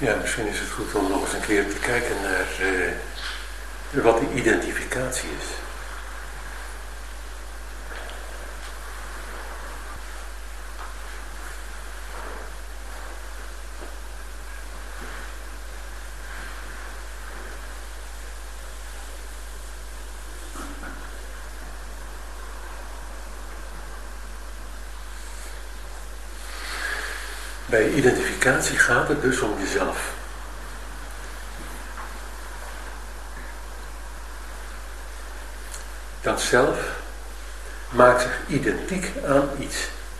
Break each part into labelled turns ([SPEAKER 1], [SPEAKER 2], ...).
[SPEAKER 1] Ja, misschien is het goed om nog eens een keer te kijken naar wat die identificatie is. Bij identificatie gaat het dus om jezelf. Dat zelf maakt zich identiek aan iets.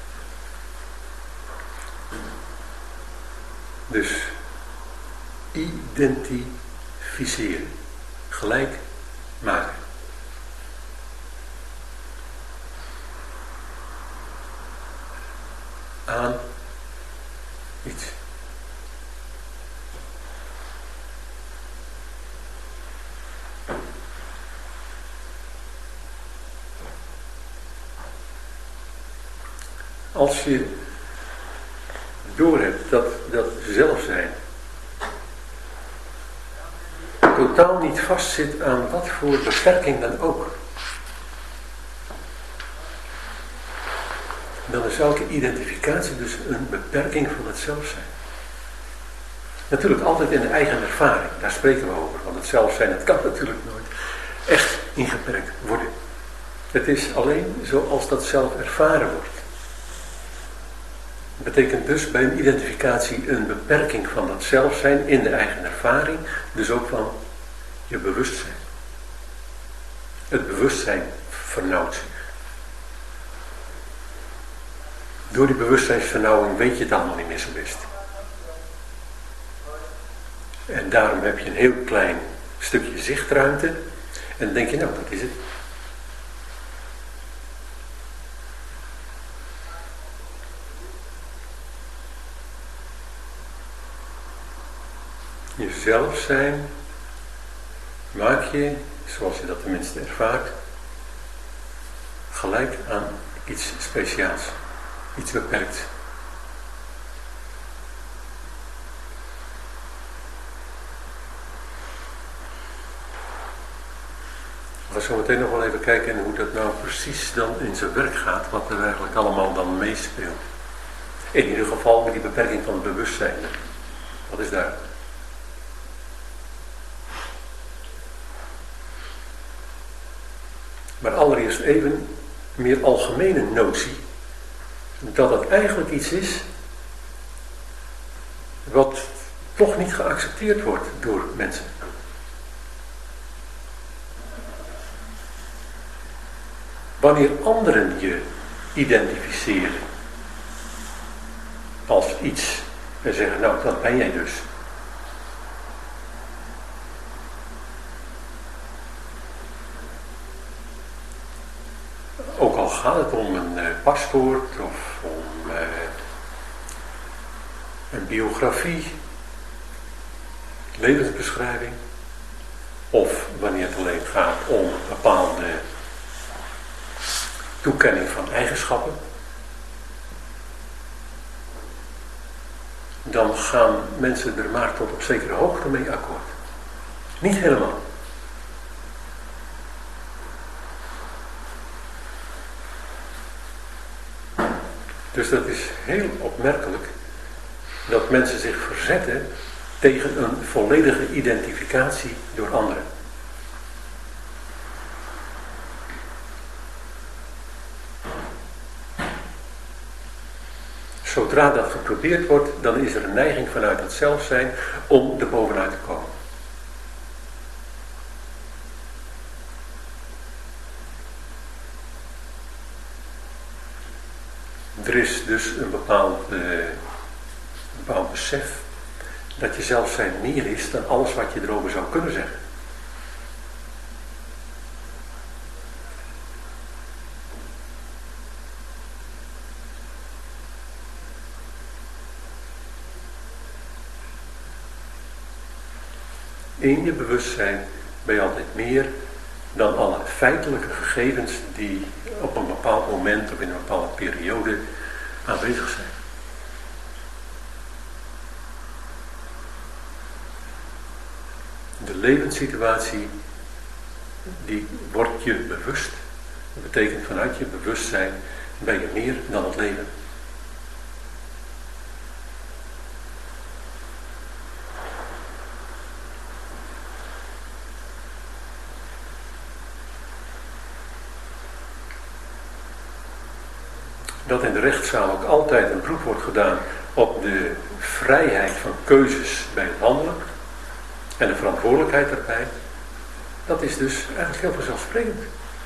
[SPEAKER 1] Dus identificeren, gelijk maken. Aan iets. Als je doorhebt dat zelfzijn totaal niet vastzit aan wat voor beperking dan ook, dan is elke identificatie dus een beperking van het zelfzijn. Natuurlijk altijd in de eigen ervaring, daar spreken we over, want het zelfzijn, het kan natuurlijk nooit echt ingeperkt worden. Het is alleen zoals dat zelf ervaren wordt. Dat betekent dus bij een identificatie een beperking van dat zelfzijn in de eigen ervaring, dus ook van je bewustzijn. Het bewustzijn vernauwt zich. Door die bewustzijnsvernauwing weet je het allemaal niet meer zo best. En daarom heb je een heel klein stukje zichtruimte en dan denk je, nou, dat is het. Jezelf zijn maak je, zoals je dat tenminste ervaart, gelijk aan iets speciaals, iets beperkts. We gaan zo meteen nog wel even kijken hoe dat nou precies dan in zijn werk gaat, wat er eigenlijk allemaal dan meespeelt. In ieder geval met die beperking van het bewustzijn. Wat is daar? Maar allereerst even meer algemene notie, dat het eigenlijk iets is wat toch niet geaccepteerd wordt door mensen. Wanneer anderen je identificeren als iets en zeggen, nou, dat ben jij dus. Ook al gaat het om een paspoort of om een biografie, levensbeschrijving, of wanneer het alleen gaat om een bepaalde toekenning van eigenschappen, dan gaan mensen er maar tot op zekere hoogte mee akkoord. Niet helemaal. Dus dat is heel opmerkelijk dat mensen zich verzetten tegen een volledige identificatie door anderen. Zodra dat geprobeerd wordt, dan is er een neiging vanuit het zelfzijn om er bovenuit te komen. Er is dus een bepaald besef dat je zelfzijn meer is dan alles wat je erover zou kunnen zeggen. In je bewustzijn ben je altijd meer dan alle feitelijke gegevens die op een bepaald moment of in een bepaalde periode aanwezig zijn. levenssituatie, die wordt je bewust. Dat betekent vanuit je bewustzijn ben je meer dan het leven. Dat in de rechtszaal ook altijd een beroep wordt gedaan op de vrijheid van keuzes bij het handelen en de verantwoordelijkheid daarbij, dat is dus eigenlijk heel vanzelfsprekend.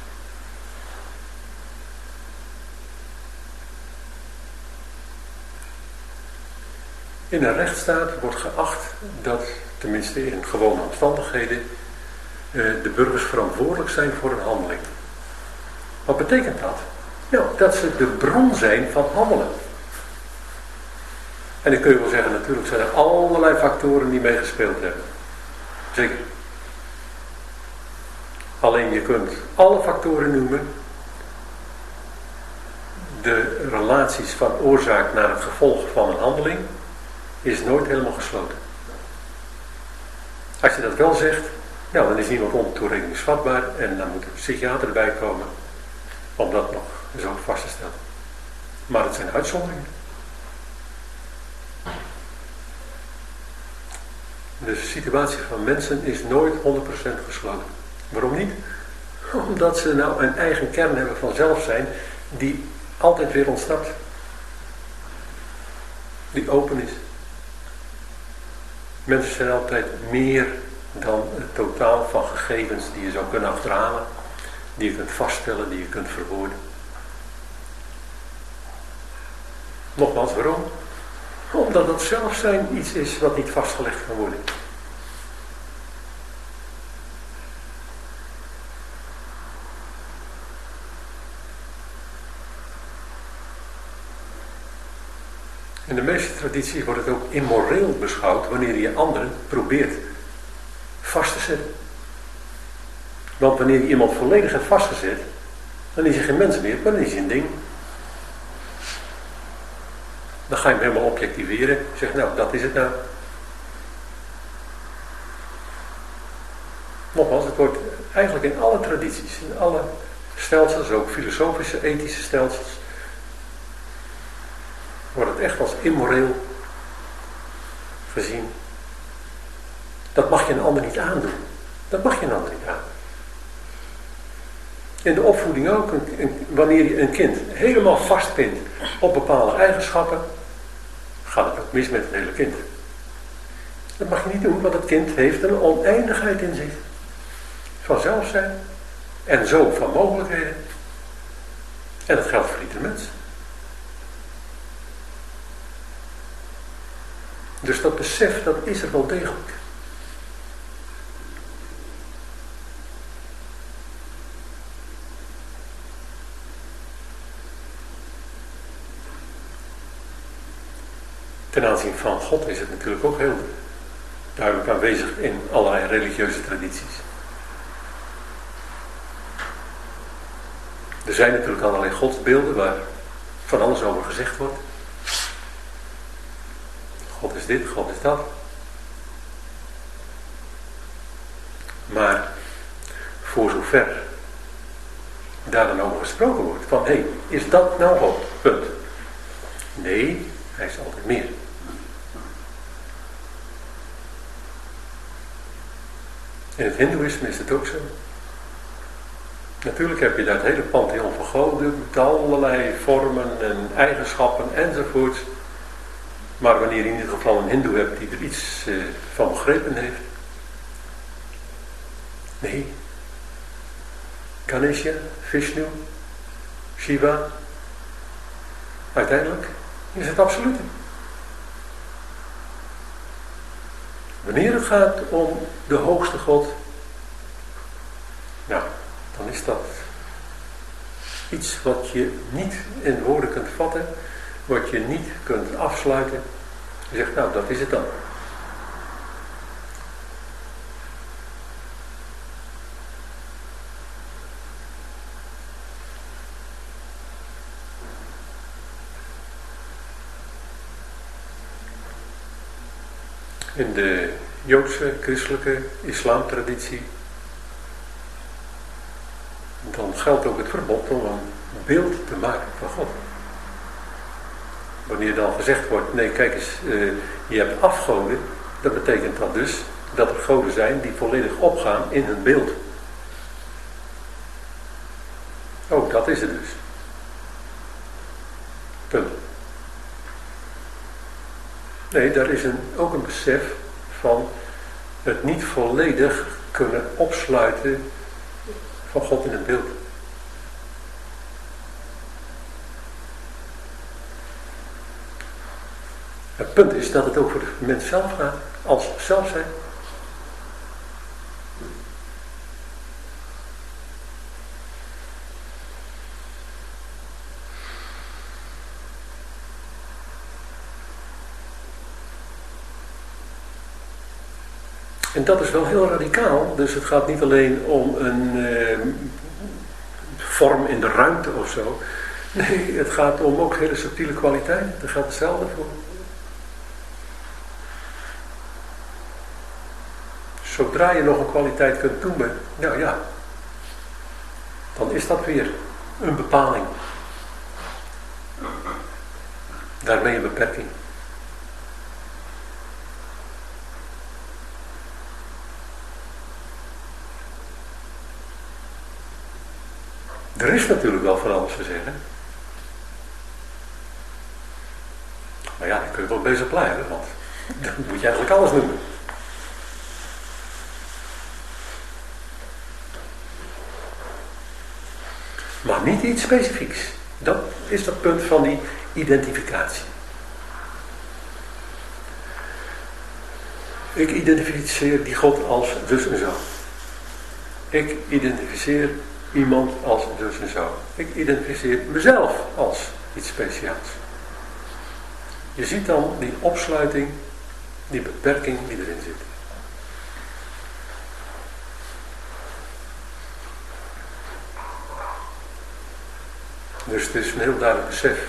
[SPEAKER 1] In een rechtsstaat wordt geacht dat, tenminste in gewone omstandigheden, de burgers verantwoordelijk zijn voor een handeling. Wat betekent dat? Nou, dat ze de bron zijn van handelen. En dan kun je wel zeggen, natuurlijk zijn er allerlei factoren die meegespeeld hebben. Zeker. Alleen je kunt alle factoren noemen. De relaties van oorzaak naar het gevolg van een handeling is nooit helemaal gesloten. Als je dat wel zegt, nou, dan is niemand ontoerekeningsvatbaar en dan moet een psychiater erbij komen om dat nog zo vast te stellen. Maar het zijn uitzonderingen. De situatie van mensen is nooit 100% gesloten. Waarom niet? Omdat ze nou een eigen kern hebben van zelfzijn die altijd weer ontsnapt. Die open is. Mensen zijn altijd meer dan het totaal van gegevens die je zou kunnen achterhalen, die je kunt vaststellen, die je kunt verwoorden. Nogmaals, waarom? Omdat het zelfzijn iets is wat niet vastgelegd kan worden. In de meeste tradities wordt het ook immoreel beschouwd wanneer je anderen probeert vast te zetten. Want wanneer je iemand volledig hebt vastgezet, dan is hij geen mens meer, maar dan is hij een ding. Dan ga je hem helemaal objectiveren. Zeg, nou, dat is het nou. Nogmaals, het wordt eigenlijk in alle tradities, in alle stelsels, ook filosofische, ethische stelsels, wordt het echt als immoreel gezien. Dat mag je een ander niet aandoen. Dat mag je een ander niet aandoen. In de opvoeding ook, wanneer je een kind helemaal vastpint op bepaalde eigenschappen, gaat het ook mis met het hele kind. Dat mag je niet doen, want het kind heeft een oneindigheid in zich. Van zelfzijn en zo van mogelijkheden. En dat geldt voor ieder mens. Dus dat besef, dat is er wel degelijk. Ten aanzien van God is het natuurlijk ook heel duidelijk aanwezig in allerlei religieuze tradities. Er zijn natuurlijk allerlei godsbeelden waar van alles over gezegd wordt. God is dit, God is dat. Maar voor zover daar dan over gesproken wordt, van hé, is dat nou God? Punt. Nee, hij is altijd meer. In het hindoeïsme is het ook zo. Natuurlijk heb je daar het hele pantheon van goden met allerlei vormen en eigenschappen enzovoort. Maar wanneer je in ieder geval een hindoe hebt die er iets van begrepen heeft. Nee. Ganesha, Vishnu, Shiva. Uiteindelijk is het absolute. Wanneer het gaat om de hoogste God, nou, dan is dat iets wat je niet in woorden kunt vatten, wat je niet kunt afsluiten. Je zegt, nou, dat is het dan. In de Joodse, christelijke, islamtraditie, dan geldt ook het verbod om een beeld te maken van God. Wanneer dan gezegd wordt, nee kijk eens, je hebt afgoden, dat betekent dat dus dat er goden zijn die volledig opgaan in hun beeld. Oh, dat is het dus. Punt. Nee, daar is ook een besef van het niet volledig kunnen opsluiten van God in het beeld. Het punt is dat het ook voor de mens zelf gaat, als zelf zijn. En dat is wel heel radicaal, dus het gaat niet alleen om een vorm in de ruimte of zo. Nee, het gaat om ook hele subtiele kwaliteiten, daar gaat hetzelfde voor. Zodra je nog een kwaliteit kunt toemen, nou ja, dan is dat weer een bepaling. Daarmee een beperking. Er is natuurlijk wel van alles te zeggen. Maar ja, je kunt wel bezig blijven, want dan moet je eigenlijk alles noemen. Maar niet iets specifieks. Dat is dat punt van die identificatie. Ik identificeer die God als dus en zo. Ik identificeer iemand als dus en zo. Ik identificeer mezelf als iets speciaals. Je ziet dan die opsluiting, die beperking die erin zit. Dus het is een heel duidelijk besef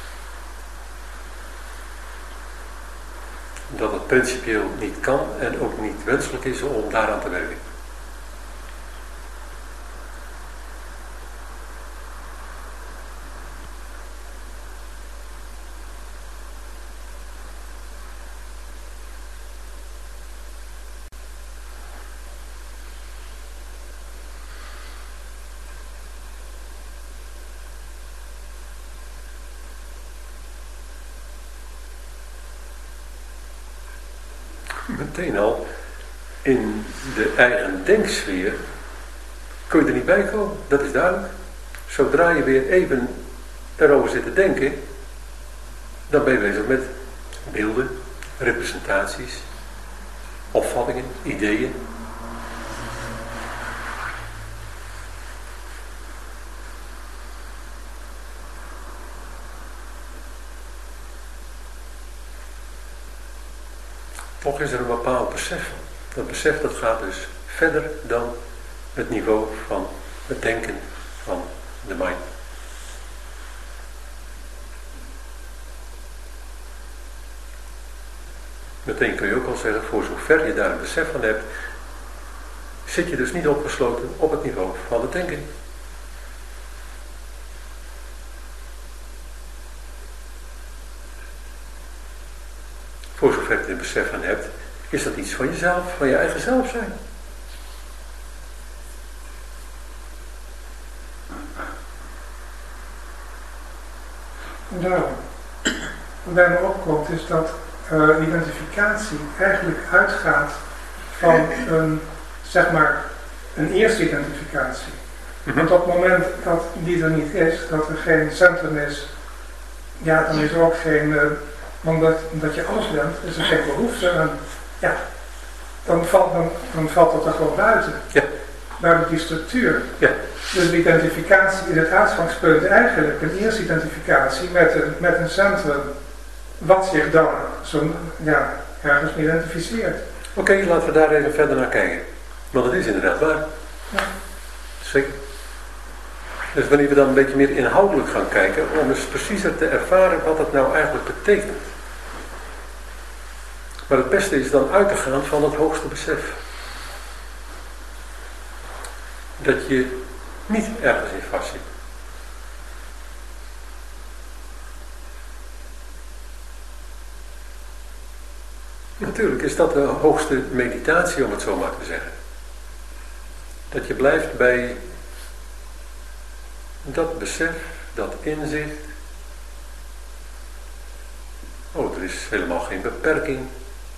[SPEAKER 1] dat het principieel niet kan en ook niet wenselijk is om daaraan te werken. Meteen al in de eigen denksfeer kun je er niet bij komen, dat is duidelijk. Zodra je weer even erover zit te denken, dan ben je bezig met beelden, representaties, opvattingen, ideeën. Toch is er een bepaald besef. Dat besef dat gaat dus verder dan het niveau van het denken van de mind. Meteen kun je ook al zeggen, voor zover je daar een besef van hebt, zit je dus niet opgesloten op het niveau van het denken. Voor zover je een besef van hebt, is dat iets van jezelf, van je eigen zelf zijn.
[SPEAKER 2] Wat bij me opkomt is dat identificatie eigenlijk uitgaat van een eerste identificatie. Want op het moment dat die er niet is, dat er geen centrum is, ja, dan is er ook geen, omdat je alles bent, is er geen behoefte aan, ja, dan valt dat er gewoon buiten.
[SPEAKER 1] Ja.
[SPEAKER 2] Buiten die structuur.
[SPEAKER 1] Ja.
[SPEAKER 2] Dus de identificatie is het uitgangspunt eigenlijk een eerste identificatie met een centrum wat zich dan ergens identificeert.
[SPEAKER 1] Oké, laten we daar even verder naar kijken. Want het is inderdaad waar.
[SPEAKER 2] Ja.
[SPEAKER 1] Zeker. Dus wanneer we dan een beetje meer inhoudelijk gaan kijken, om eens preciezer te ervaren wat het nou eigenlijk betekent. Maar het beste is dan uit te gaan van het hoogste besef. Dat je niet ergens in vastzit. Natuurlijk is dat de hoogste meditatie, om het zo maar te zeggen. Dat je blijft bij dat besef, dat inzicht. Oh, er is helemaal geen beperking.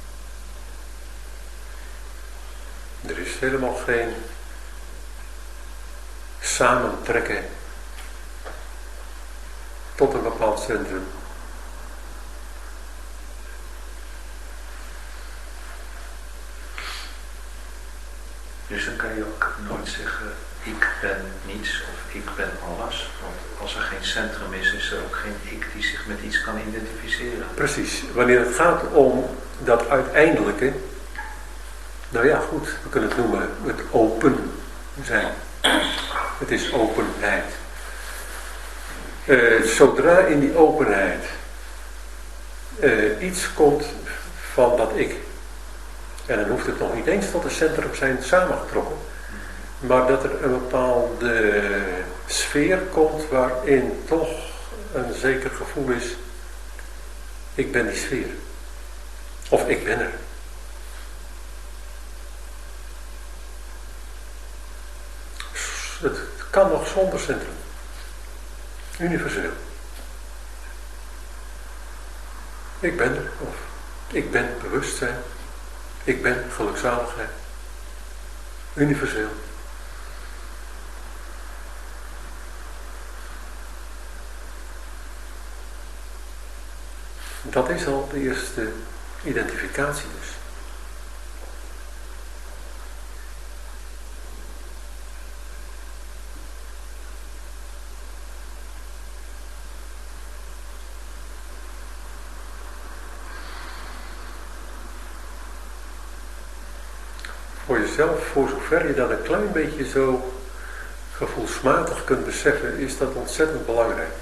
[SPEAKER 1] Er is helemaal geen samentrekken tot een bepaald centrum.
[SPEAKER 3] Dus dan kan je ook nooit zeggen, ik ben niets of ik ben alles. Want als er geen centrum is, is er ook geen ik die zich met iets kan identificeren.
[SPEAKER 1] Precies. Wanneer het gaat om dat uiteindelijke, nou ja goed, we kunnen het noemen het open zijn. Het is openheid. Zodra in die openheid iets komt van dat ik, en dan hoeft het nog niet eens tot een centrum zijn samengetrokken, maar dat er een bepaalde sfeer komt waarin toch een zeker gevoel is, ik ben die sfeer. Of ik ben er. Het kan nog zonder centrum. Universeel. Ik ben er. Of ik ben bewustzijn. Ik ben gelukzaligheid. Universeel. Dat is al de eerste identificatie dus. Voor jezelf, voor zover je dat een klein beetje zo gevoelsmatig kunt beseffen, is dat ontzettend belangrijk.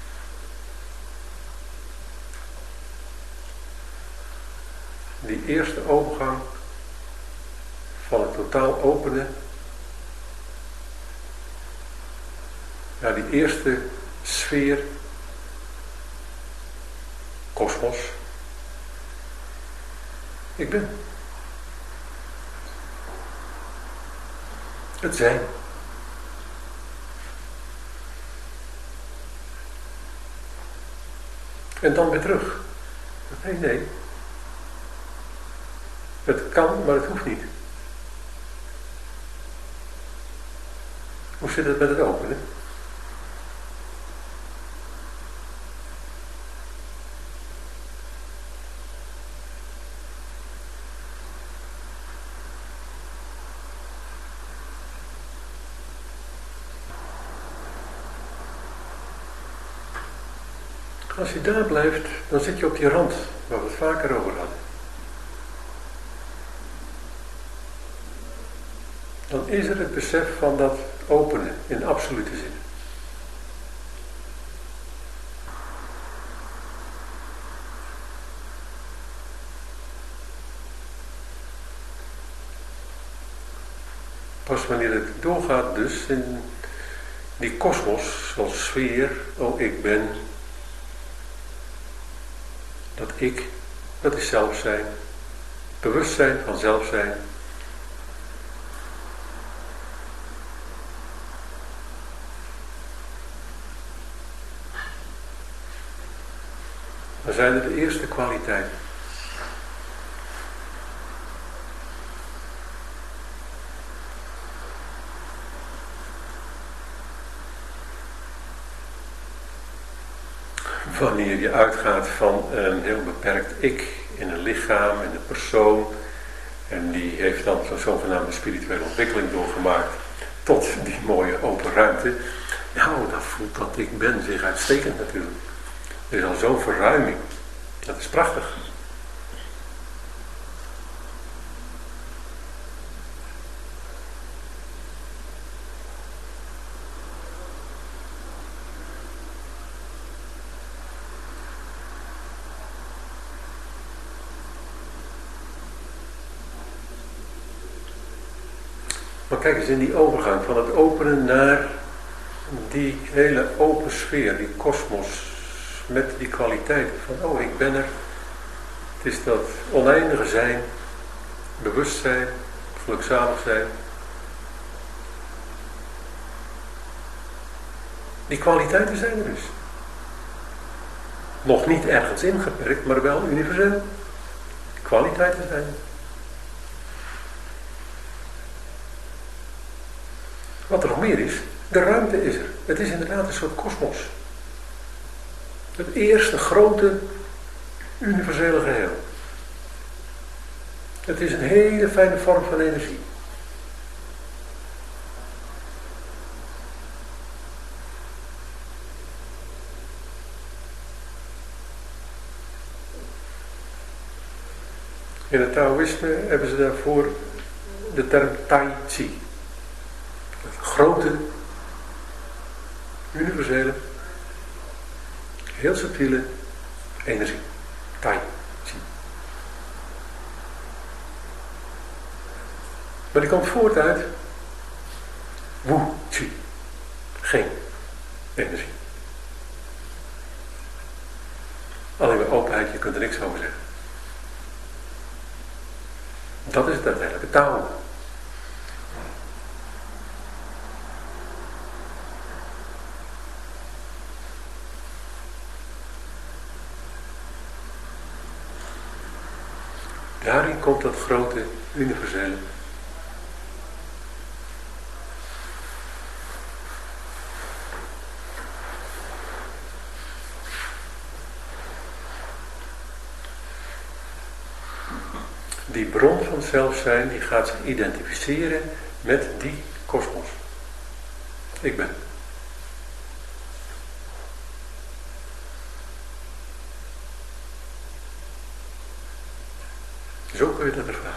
[SPEAKER 1] Die eerste overgang van het totaal openen, naar die eerste sfeer, kosmos. Ik ben. Het zijn. En dan weer terug. Nee. Het kan, maar het hoeft niet. Hoe zit het met het openen? Als je daar blijft, dan zit je op die rand, waar we het vaker over hadden. Dan is er het besef van dat openen in absolute zin. Pas wanneer het doorgaat dus in die kosmos, zoals sfeer, oh ik ben, dat ik, dat is zelfzijn, bewustzijn van zelfzijn. Dan zijn er de eerste kwaliteiten. Wanneer je uitgaat van een heel beperkt ik in een lichaam, in een persoon, en die heeft dan zo'n zogenaamde spirituele ontwikkeling doorgemaakt tot die mooie open ruimte, nou, dan voelt dat ik ben zich uitstekend natuurlijk. Er is al zo'n verruiming. Dat is prachtig. Maar kijk eens, in die overgang van het openen naar die hele open sfeer, die kosmos, met die kwaliteiten van, oh, ik ben er. Het is dat oneindige zijn, bewustzijn, gelukzalig zijn. Die kwaliteiten zijn er dus. Nog niet ergens ingeperkt, maar wel universeel. Die kwaliteiten zijn er. Wat er nog meer is, de ruimte is er. Het is inderdaad een soort kosmos. Het eerste grote universele geheel. Het is een hele fijne vorm van energie. In het Taoïsme hebben ze daarvoor de term Tai Chi. Het grote, universele, heel subtiele energie. Tai Chi. Maar die komt voort uit Wu Chi. Geen energie. Alleen maar openheid, je kunt er niks over zeggen. Dat is het uiteindelijke Tao. Daarin komt dat grote, universele. Die bron van zelfzijn, die gaat zich identificeren met die kosmos. Ik ben. Zo kun je dat ervaren.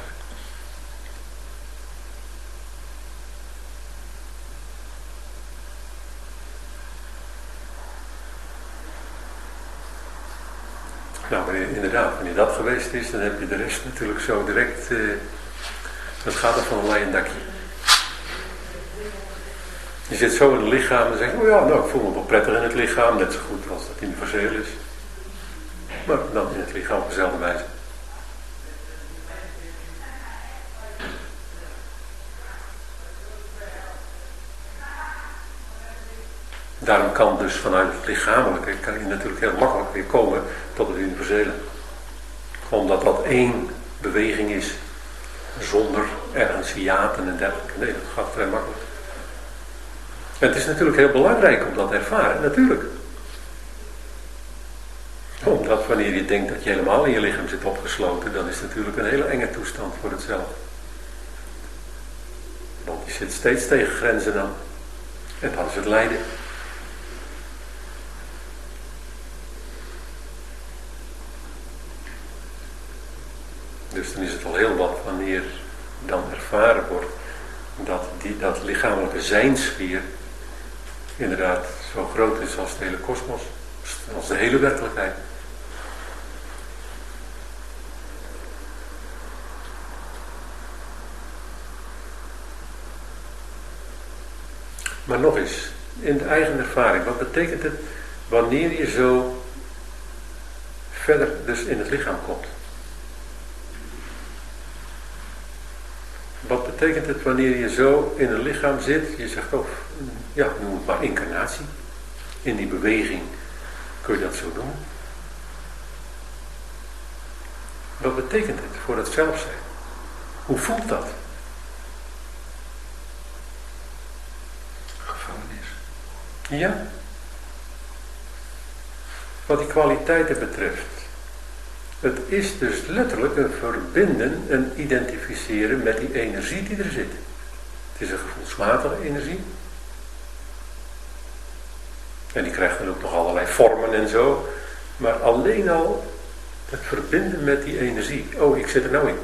[SPEAKER 1] Nou, wanneer dat geweest is, dan heb je de rest natuurlijk zo direct, dat gaat er van een leien dakje. Je zit zo in het lichaam en zegt, oh ja, nou, ik voel me wel prettig in het lichaam, net zo goed als dat universeel is. Maar dan in het lichaam op dezelfde wijze. Daarom kan dus vanuit het lichamelijke, kan je natuurlijk heel makkelijk weer komen tot het universele. Omdat dat één beweging is, zonder ergens hiaten en dergelijke. Nee, dat gaat vrij makkelijk. En het is natuurlijk heel belangrijk om dat te ervaren, natuurlijk. Omdat wanneer je denkt dat je helemaal in je lichaam zit opgesloten, dan is het natuurlijk een hele enge toestand voor het zelf. Want je zit steeds tegen grenzen aan. En dat is het lijden. Dus dan is het al heel wat wanneer dan ervaren wordt dat lichamelijke zijnsfeer inderdaad zo groot is als de hele kosmos, als de hele werkelijkheid. Maar nog eens, in de eigen ervaring, wat betekent het wanneer je zo verder dus in het lichaam komt? Wat betekent het wanneer je zo in een lichaam zit? Je zegt ook, ja, noem het maar incarnatie. In die beweging kun je dat zo doen. Wat betekent het voor het zelf zijn? Hoe voelt dat?
[SPEAKER 3] Gevangenis.
[SPEAKER 1] Ja. Wat die kwaliteiten betreft. Het is dus letterlijk een verbinden en identificeren met die energie die er zit. Het is een gevoelsmatige energie. En die krijgt dan ook nog allerlei vormen en zo. Maar alleen al het verbinden met die energie. Oh, ik zit er nou in.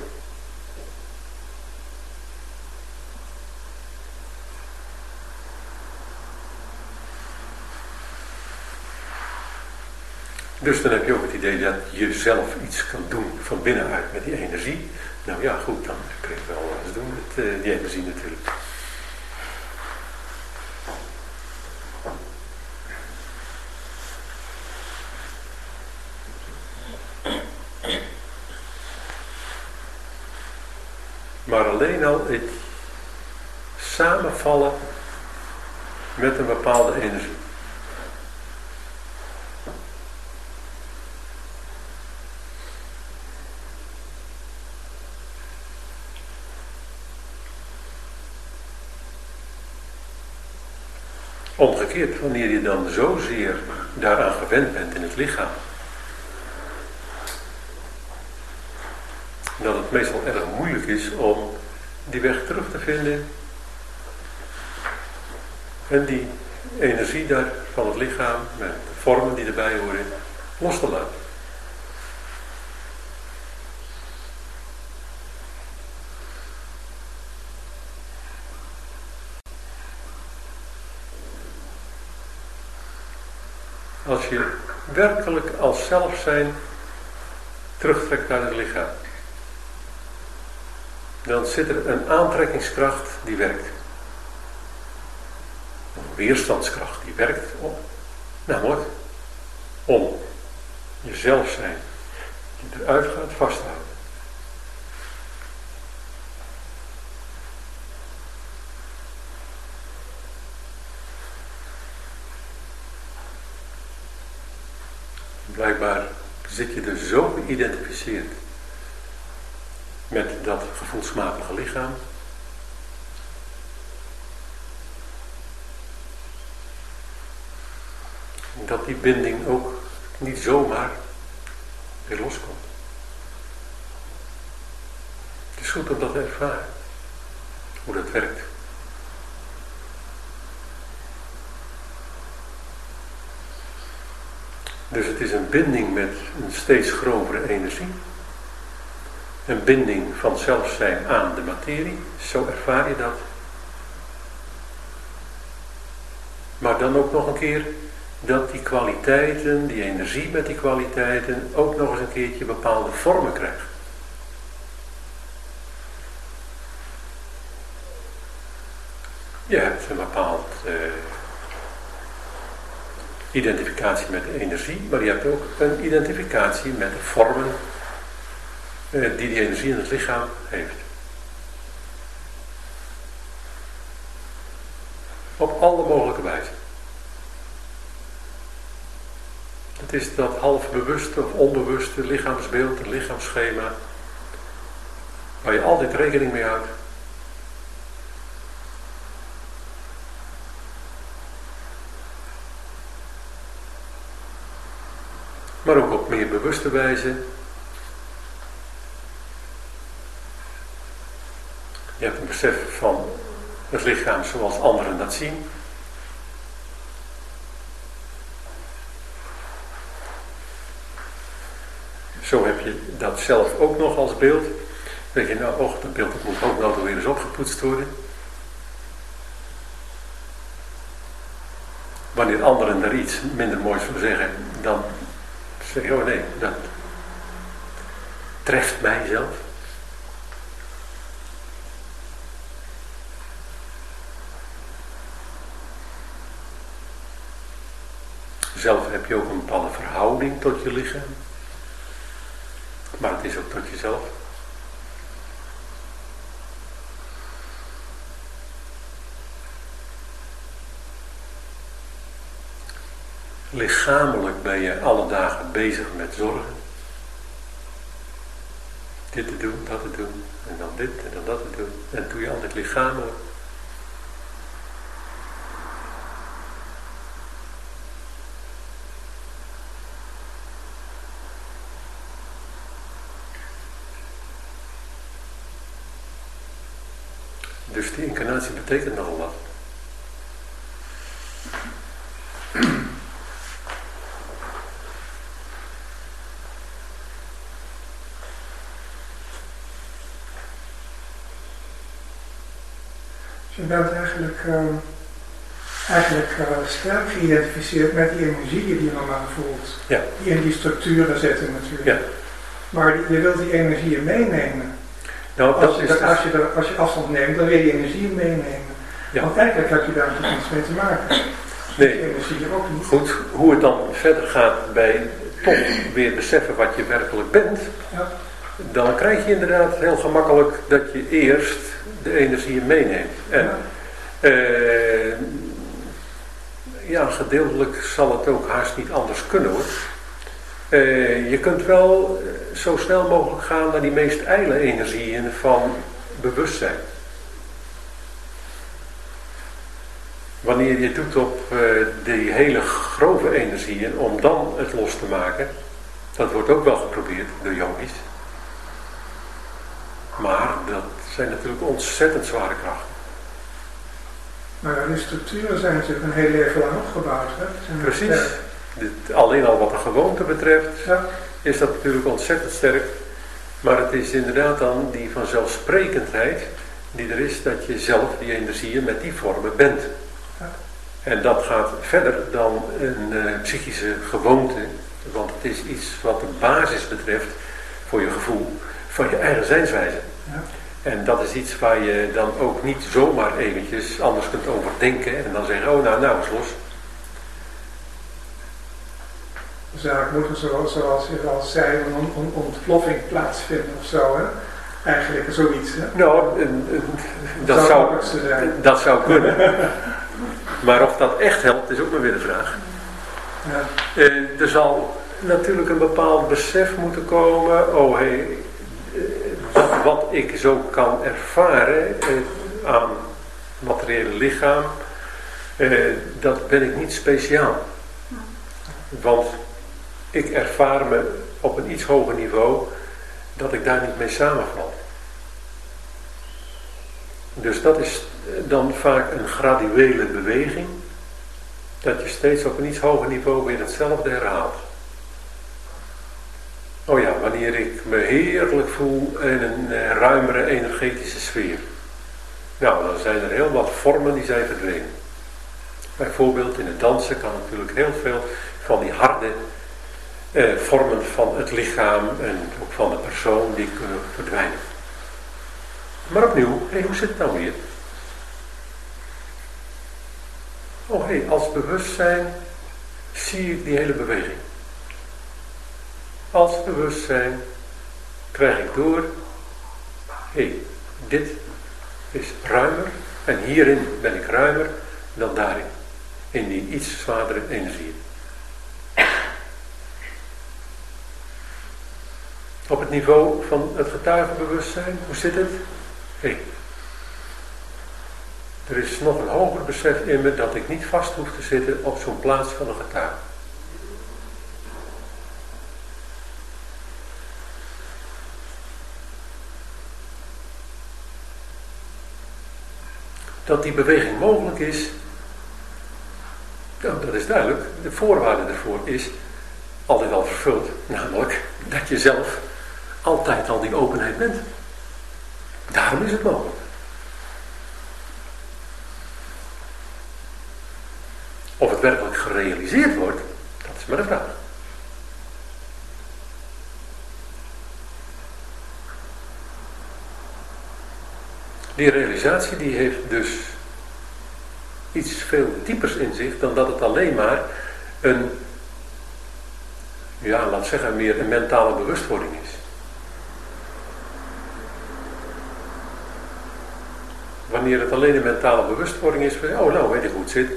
[SPEAKER 1] Dus dan heb je ook het idee dat je zelf iets kan doen van binnenuit met die energie. Nou ja, goed, dan kun je wel eens doen met die energie natuurlijk. Maar alleen al het samenvallen met een bepaalde energie. Omgekeerd, wanneer je dan zozeer daaraan gewend bent in het lichaam, dat het meestal erg moeilijk is om die weg terug te vinden en die energie daar van het lichaam, met de vormen die erbij horen, los te laten. Als je werkelijk als zelf zijn terugtrekt uit het lichaam, dan zit er een aantrekkingskracht die werkt. Een weerstandskracht die werkt namelijk om jezelf zijn die eruit gaat vasthouden. Blijkbaar zit je er zo geïdentificeerd met dat gevoelsmatige lichaam, dat die binding ook niet zomaar weer loskomt. Het is goed om dat te ervaren, hoe dat werkt. Dus het is een binding met een steeds grovere energie. Een binding van zelfzijn aan de materie. Zo ervaar je dat. Maar dan ook nog een keer dat die kwaliteiten, die energie met die kwaliteiten, ook nog eens een keertje bepaalde vormen krijgt. Je hebt een bepaald identificatie met de energie, maar je hebt ook een identificatie met de vormen die energie in het lichaam heeft. Op alle mogelijke wijze. Het is dat half bewuste of onbewuste lichaamsbeeld, een lichaamsschema, waar je altijd rekening mee houdt. Maar ook op meer bewuste wijze. Je hebt een besef van het lichaam zoals anderen dat zien. Zo heb je dat zelf ook nog als beeld. Weet je, nou, dat beeld dat moet ook nog weer eens opgepoetst worden. Wanneer anderen er iets minder moois van zeggen, dan zeg je, oh nee, dat treft mijzelf. Zelf heb je ook een bepaalde verhouding tot je lichaam. Maar het is ook tot jezelf. Lichamelijk ben je alle dagen bezig met zorgen. Dit te doen, dat te doen, en dan dit en dan dat te doen. En dat doe je altijd lichamelijk. Dus die incarnatie betekent nogal wat.
[SPEAKER 2] Je bent eigenlijk sterk geïdentificeerd met die energie die je normaal voelt.
[SPEAKER 1] Ja.
[SPEAKER 2] Die in die structuren zitten natuurlijk.
[SPEAKER 1] Ja.
[SPEAKER 2] Maar je wilt die energieën meenemen.
[SPEAKER 1] Nou,
[SPEAKER 2] als je afstand neemt, dan wil je die energieën meenemen.
[SPEAKER 1] Ja.
[SPEAKER 2] Want eigenlijk heb je daar natuurlijk niets mee te maken.
[SPEAKER 1] Nee.
[SPEAKER 2] Die energie ook niet.
[SPEAKER 1] Goed, hoe het dan verder gaat bij toch weer beseffen wat je werkelijk bent.
[SPEAKER 2] Ja.
[SPEAKER 1] dan krijg je inderdaad heel gemakkelijk dat je eerst de energieën meeneemt. En gedeeltelijk zal het ook haast niet anders kunnen hoor. Je kunt wel zo snel mogelijk gaan naar die meest ijle energieën van bewustzijn. Wanneer je doet op die hele grove energieën om dan het los te maken, dat wordt ook wel geprobeerd door yogis. Maar dat zijn natuurlijk ontzettend zware krachten.
[SPEAKER 2] Maar die structuren zijn natuurlijk een heel leven lang opgebouwd. Hè?
[SPEAKER 1] Precies. Alleen al wat de gewoonte betreft is dat natuurlijk ontzettend sterk. Maar het is inderdaad dan die vanzelfsprekendheid die er is dat je zelf die energieën met die vormen bent. Ja. En dat gaat verder dan een psychische gewoonte. Want het is iets wat de basis betreft voor je gevoel van je eigen zijnswijze. Ja. En dat is iets waar je dan ook niet zomaar eventjes anders kunt overdenken en dan zeggen, oh nou is los.
[SPEAKER 2] Dus eigenlijk moet er zoals je al zei, een ontploffing plaatsvinden of zo, hè? Eigenlijk zoiets, hè? Nou,
[SPEAKER 1] dat zou kunnen. Maar of dat echt helpt, is ook maar weer de vraag. Ja. Er zal natuurlijk een bepaald besef moeten komen, dat wat ik zo kan ervaren aan materiële lichaam, dat ben ik niet speciaal. Want ik ervaar me op een iets hoger niveau dat ik daar niet mee samenval. Dus dat is dan vaak een graduele beweging, dat je steeds op een iets hoger niveau weer hetzelfde herhaalt. Oh ja, wanneer ik me heerlijk voel in een ruimere energetische sfeer. Nou, dan zijn er heel wat vormen die zijn verdwenen. Bijvoorbeeld in het dansen kan natuurlijk heel veel van die harde vormen van het lichaam en ook van de persoon die kunnen verdwijnen. Maar opnieuw, hoe zit het nou weer? Als bewustzijn zie ik die hele beweging. Als bewustzijn krijg ik door, dit is ruimer en hierin ben ik ruimer dan daarin. In die iets zwaardere energie. Op het niveau van het getuigenbewustzijn, hoe zit het? Er is nog een hoger besef in me dat ik niet vast hoef te zitten op zo'n plaats van een getuige. Dat die beweging mogelijk is, dat is duidelijk. De voorwaarde daarvoor is altijd al vervuld. Namelijk dat je zelf altijd al die openheid bent. Daarom is het mogelijk. Of het werkelijk gerealiseerd wordt, dat is maar de vraag. Die realisatie die heeft dus iets veel diepers in zich dan dat het alleen maar een, laat zeggen, meer een mentale bewustwording is. Wanneer het alleen een mentale bewustwording is, van, nou weet ik hoe het zit.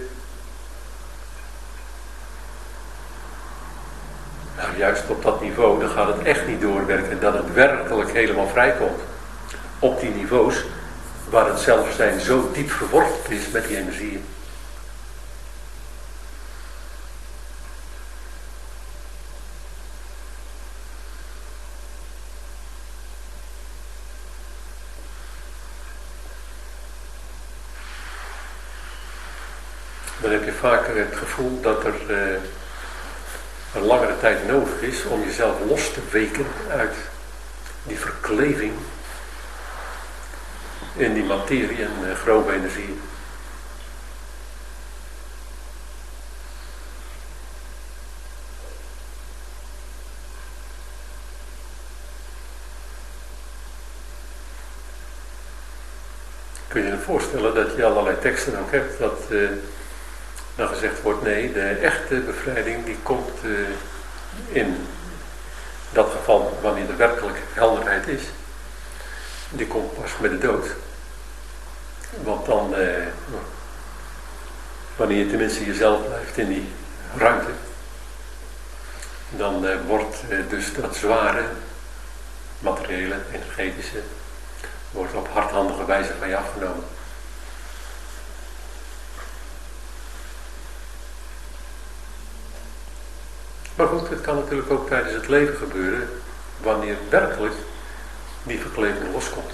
[SPEAKER 1] Nou, juist op dat niveau, dan gaat het echt niet doorwerken dat het werkelijk helemaal vrijkomt. Op die niveaus waar het zelfzijn zo diep verworteld is met die energieën. Dan heb je vaker het gevoel dat er een langere tijd nodig is om jezelf los te weken uit die verkleving in die materie en grove energie. Kun je je voorstellen dat je allerlei teksten ook hebt dat dan gezegd wordt, nee, de echte bevrijding die komt in dat geval van wanneer de werkelijk helderheid is, die komt pas met de dood. Want dan, wanneer je tenminste jezelf blijft in die ruimte, dan wordt dus dat zware, materiële, energetische, wordt op hardhandige wijze van je afgenomen. Maar goed, het kan natuurlijk ook tijdens het leven gebeuren, wanneer werkelijk die verkleving loskomt.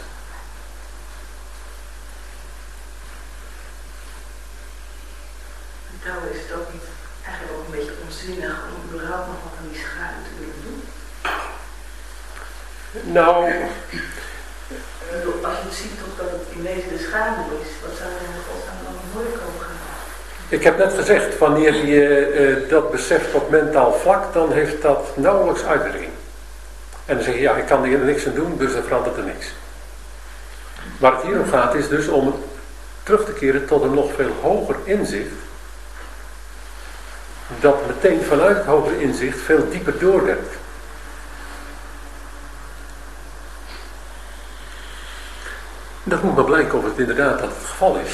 [SPEAKER 4] Nou is het ook niet eigenlijk ook een beetje onzinnig om überhaupt nog wat aan die schade te willen doen?
[SPEAKER 1] Nou,
[SPEAKER 4] Ik bedoel, als je het ziet toch dat het in deze de schade is, wat zou er in godsnaam dan mooi komen gaan?
[SPEAKER 1] ik heb net gezegd, wanneer je dat beseft op mentaal vlak, dan heeft dat nauwelijks uitwerking. En dan zeg je, ja, ik kan hier niks aan doen, dus dan verandert er niks. Waar het hier om gaat is dus om terug te keren tot een nog veel hoger inzicht, dat meteen vanuit het hogere inzicht veel dieper doorwerkt. Dat moet maar blijken of het inderdaad dat het geval is.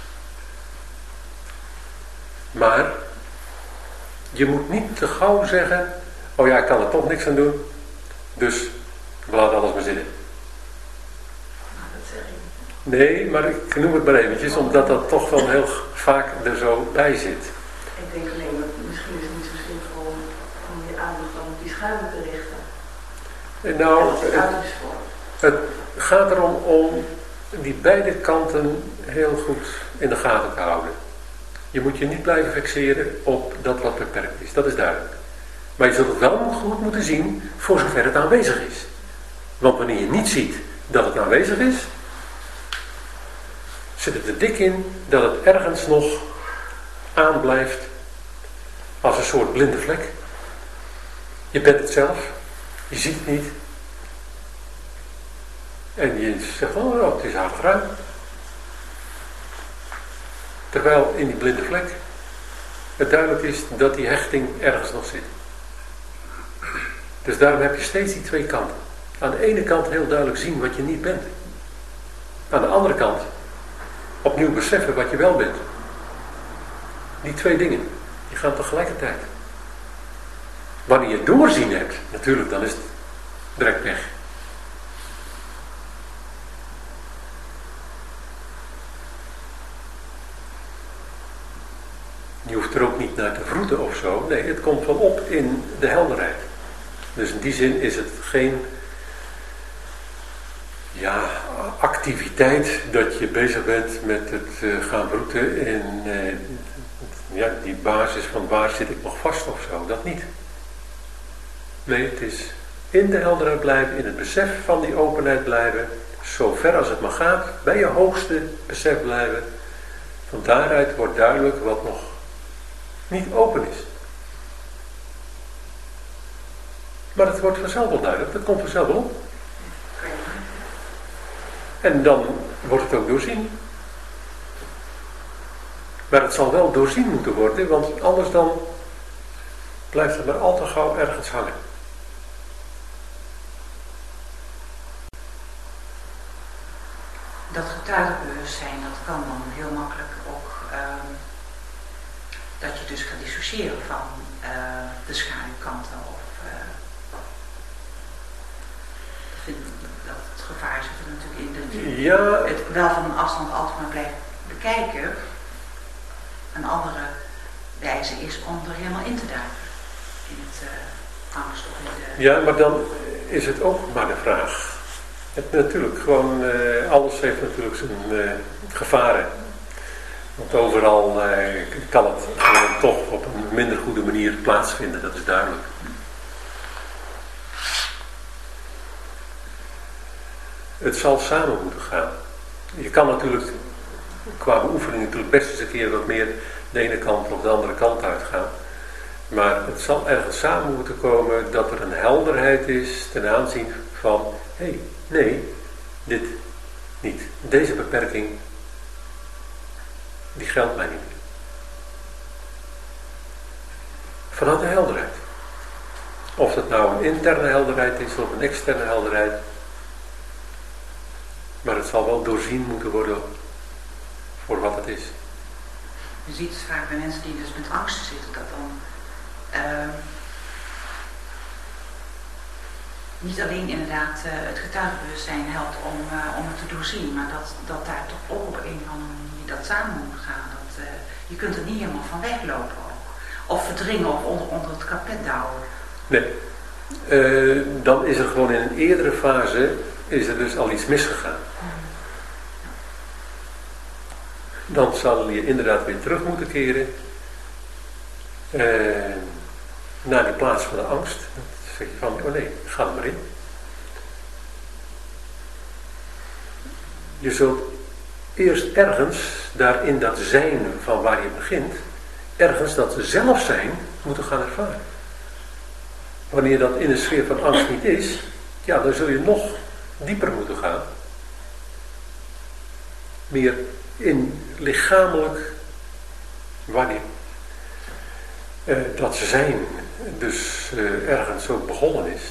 [SPEAKER 1] Maar je moet niet te gauw zeggen, oh ja, ik kan er toch niks aan doen, dus we laten alles maar zitten.
[SPEAKER 4] Nou, dat zeg ik niet.
[SPEAKER 1] Nee, maar ik noem het maar eventjes, omdat dat toch wel heel vaak er zo bij zit.
[SPEAKER 4] Ik denk alleen, dat misschien is het niet zo zinvol om je aandacht dan op die schade te richten.
[SPEAKER 1] En nou,
[SPEAKER 4] En dat is uit is voor.
[SPEAKER 1] het gaat erom om die beide kanten heel goed in de gaten te houden. Je moet je niet blijven fixeren op dat wat beperkt is, dat is duidelijk. Maar je zult het wel goed moeten zien voor zover het aanwezig is. Want wanneer je niet ziet dat het aanwezig is, zit het er dik in dat het ergens nog aanblijft als een soort blinde vlek. Je bent het zelf, je ziet het niet. En je zegt, oh, het is aardig ruim. Terwijl in die blinde vlek het duidelijk is dat die hechting ergens nog zit. Dus daarom heb je steeds die twee kanten. Aan de ene kant heel duidelijk zien wat je niet bent. Aan de andere kant opnieuw beseffen wat je wel bent. Die twee dingen, die gaan tegelijkertijd. Wanneer je doorzien hebt, natuurlijk, dan is het direct weg. Je hoeft er ook niet naar te vroeten of zo. Nee, het komt wel op in de helderheid. Dus in die zin is het geen activiteit dat je bezig bent met het gaan vroeten in die basis van waar zit ik nog vast of zo. Dat niet. Nee, het is in de helderheid blijven, in het besef van die openheid blijven, zo ver als het maar gaat, bij je hoogste besef blijven. Van daaruit wordt duidelijk wat nog niet open is. Maar het wordt vanzelf wel duidelijk, dat komt vanzelf wel op. En dan wordt het ook doorzien. Maar het zal wel doorzien moeten worden, want anders dan blijft het maar al te gauw ergens hangen.
[SPEAKER 5] Dat getuigenbewustzijn, dat kan dan heel makkelijk ook, dat je dus gaat dissociëren van de schaduwkanten. Of, dat het gevaar zit er natuurlijk in dat je het wel van een afstand altijd maar blijft bekijken. Een andere wijze is om er helemaal in te duiken. In het angst of in de...
[SPEAKER 1] Ja, maar dan is het ook maar de vraag. Natuurlijk, gewoon alles heeft natuurlijk zijn gevaren. Want overal kan het gewoon toch op een minder goede manier plaatsvinden, dat is duidelijk. Het zal samen moeten gaan. Je kan natuurlijk qua beoefening natuurlijk best eens een keer wat meer de ene kant of de andere kant uitgaan. Maar het zal ergens samen moeten komen dat er een helderheid is ten aanzien van, nee, dit niet. Deze beperking, die geldt mij niet. Vanuit de helderheid. Of dat nou een interne helderheid is of een externe helderheid. Maar het zal wel doorzien moeten worden voor wat het is.
[SPEAKER 5] Je ziet het vaak bij mensen die dus met angst zitten, dat dan niet alleen inderdaad het getuigenbewustzijn helpt om het te doorzien, maar dat daar toch ook op een of andere manier dat samen moet gaan. Je kunt er niet helemaal van weglopen ook. Of verdringen of onder het kapet douwen.
[SPEAKER 1] Nee. Dan is er gewoon in een eerdere fase is er dus al iets misgegaan. Dan zal je inderdaad weer terug moeten keren naar die plaats van de angst. Dan zeg je van, oh nee, ga er maar in. Je zult eerst ergens, daar in dat zijn van waar je begint, ergens dat zelf zijn moeten gaan ervaren. Wanneer dat in de sfeer van angst niet is, ja, dan zul je nog dieper moeten gaan. Meer in lichamelijk, wanneer dat zijn dus ergens ook begonnen is,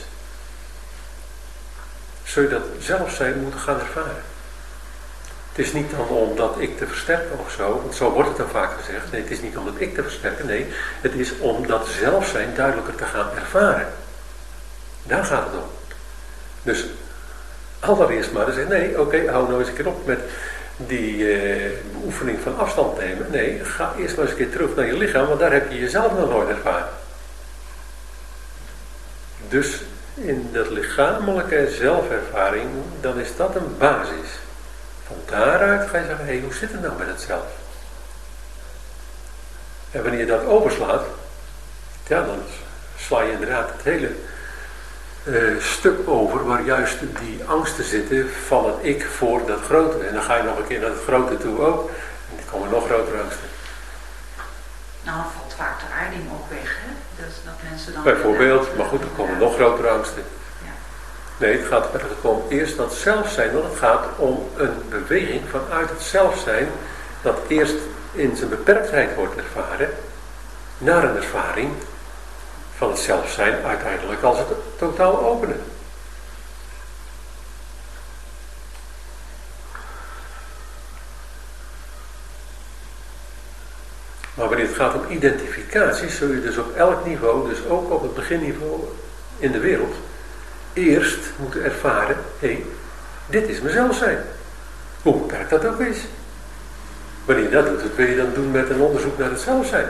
[SPEAKER 1] zul je dat zelf zijn moeten gaan ervaren. Het is niet dan om dat ik te versterken of zo, want zo wordt het dan vaak gezegd. Nee, het is niet om dat ik te versterken, nee, het is om dat zelf zijn duidelijker te gaan ervaren. Daar gaat het om. Dus allereerst maar zeggen, nee, oké, hou nou eens een keer op met die oefening van afstand nemen. Nee, ga eerst maar eens een keer terug naar je lichaam, want daar heb je jezelf nog nooit ervaren. Dus in dat lichamelijke zelfervaring, dan is dat een basis. Van daaruit ga je zeggen, hé, hoe zit het nou met het zelf? En wanneer je dat overslaat, ja, dan sla je inderdaad het hele stuk over waar juist die angsten zitten van het ik voor dat grote. En dan ga je nog een keer naar het grote toe ook. En dan komen nog grotere angsten.
[SPEAKER 5] Nou, dan valt vaak de aarding ook weg, hè? Dus dat mensen dan
[SPEAKER 1] bijvoorbeeld, maar goed, er komen nog grotere angsten.
[SPEAKER 5] Ja.
[SPEAKER 1] Nee, het gaat eigenlijk om eerst dat zelf zijn, want het gaat om een beweging vanuit het zelf zijn, dat eerst in zijn beperktheid wordt ervaren, naar een ervaring van het zelf zijn uiteindelijk als het totaal openen. Maar wanneer het gaat om identificatie, zul je dus op elk niveau, dus ook op het beginniveau in de wereld, eerst moeten ervaren, hé, dit is mezelf zijn. Hoe beperkt dat ook is. Wanneer je dat doet, dat wil je dan doen met een onderzoek naar het zelf zijn.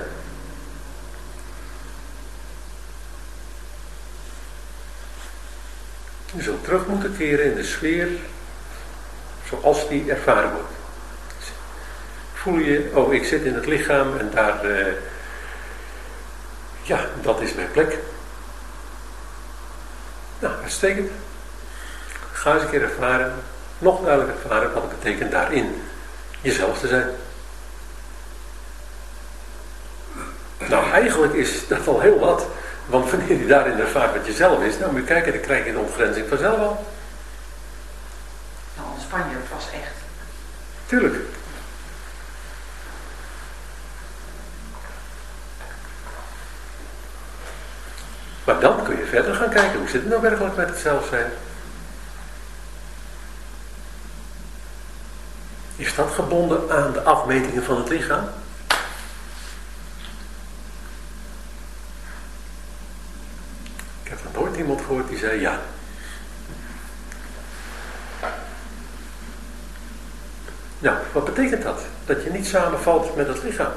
[SPEAKER 1] Je zult terug moeten keren in de sfeer zoals die ervaren wordt. Voel je, oh, ik zit in het lichaam en daar, ja, dat is mijn plek. Nou, uitstekend. Ga eens een keer ervaren, nog duidelijk ervaren wat het betekent daarin jezelf te zijn. Nou, eigenlijk is dat al heel wat, want wanneer je daarin ervaart wat jezelf is, nou moet je kijken, dan krijg je de ontgrenzing vanzelf al.
[SPEAKER 5] Nou, ontspan je vast echt.
[SPEAKER 1] Tuurlijk. Maar dan kun je verder gaan kijken, hoe zit het nou werkelijk met het zelf zijn? Is dat gebonden aan de afmetingen van het lichaam? Ik heb nog nooit iemand gehoord die zei ja. Nou, wat betekent dat? Dat je niet samenvalt met het lichaam.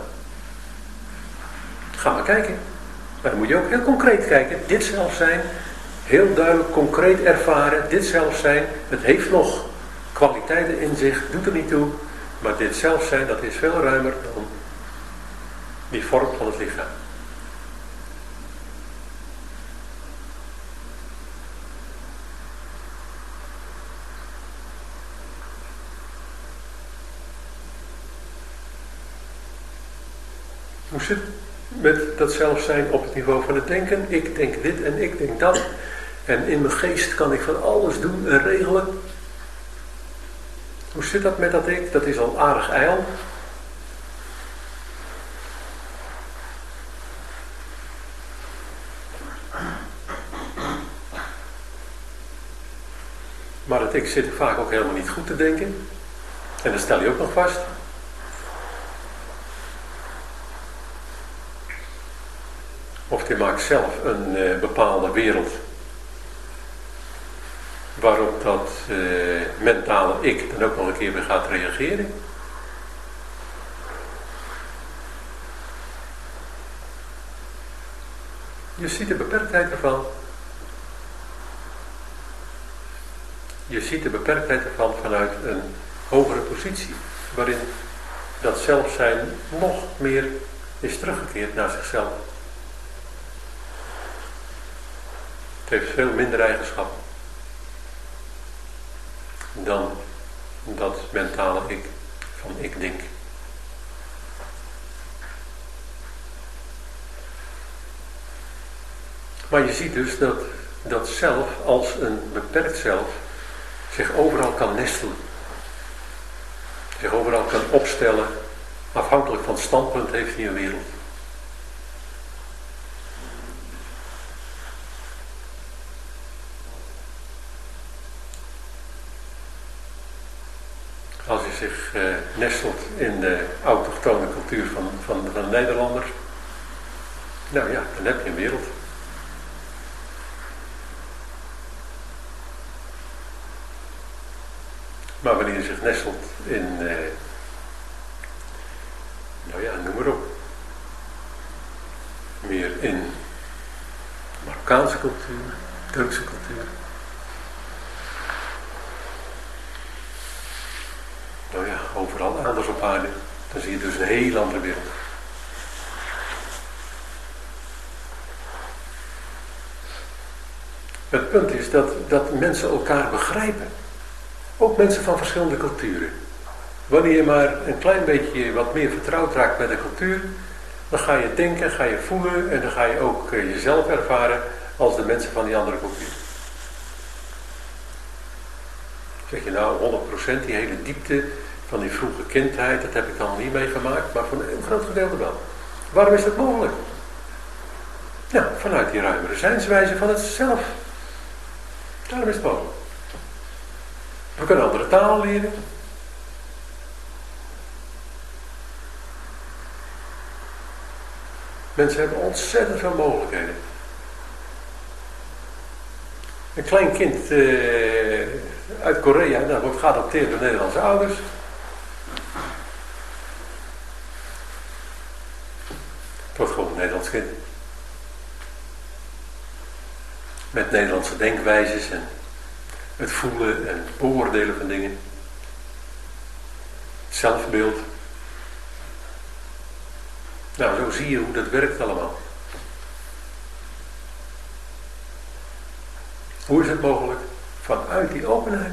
[SPEAKER 1] Ga maar kijken. Maar dan moet je ook heel concreet kijken. Dit zelf zijn, heel duidelijk, concreet ervaren. Dit zelf zijn, het heeft nog kwaliteiten in zich, doet er niet toe. Maar dit zelf zijn, dat is veel ruimer dan die vorm van het lichaam. Hoe zit het met dat zelf zijn op het niveau van het denken? Ik denk dit en ik denk dat. En in mijn geest kan ik van alles doen en regelen. Hoe zit dat met dat ik? Dat is al aardig ijl. Maar het ik zit er vaak ook helemaal niet goed te denken. En dat stel je ook nog vast. Of die maakt zelf een bepaalde wereld waarop dat mentale ik dan ook nog een keer weer gaat reageren. Je ziet de beperktheid ervan. Je ziet de beperktheid ervan vanuit een hogere positie, waarin dat zelfzijn nog meer is teruggekeerd naar zichzelf. Het heeft veel minder eigenschappen dan dat mentale ik van ik denk. Maar je ziet dus dat zelf als een beperkt zelf zich overal kan nestelen. Zich overal kan opstellen. Afhankelijk van het standpunt heeft hij een wereld. Als je zich nestelt in de autochtone cultuur van de Nederlanders. Nou ja, dan heb je een wereld. Maar wanneer je zich nestelt in, nou ja, noem maar op. Meer in Marokkaanse cultuur, Turkse cultuur. Nou ja, overal anders op aarde. Dan zie je dus een heel andere wereld. Het punt is dat mensen elkaar begrijpen. Ook mensen van verschillende culturen. Wanneer je maar een klein beetje wat meer vertrouwd raakt met de cultuur, dan ga je denken, ga je voelen en dan ga je ook jezelf ervaren als de mensen van die andere cultuur. Zeg je nou 100% die hele diepte van die vroege kindheid, dat heb ik dan niet meegemaakt, maar voor een groot gedeelte wel. Waarom is dat mogelijk? Ja, vanuit die ruimere zijnswijze van het zelf. Daarom is het mogelijk. We kunnen andere talen leren. Mensen hebben ontzettend veel mogelijkheden. Een klein kind uit Korea, dat wordt geadopteerd door Nederlandse ouders. Het wordt gewoon een Nederlands kind. Met Nederlandse denkwijzes en het voelen en het beoordelen van dingen. Het zelfbeeld. Nou, zo zie je hoe dat werkt allemaal. Hoe is het mogelijk? Vanuit die openheid.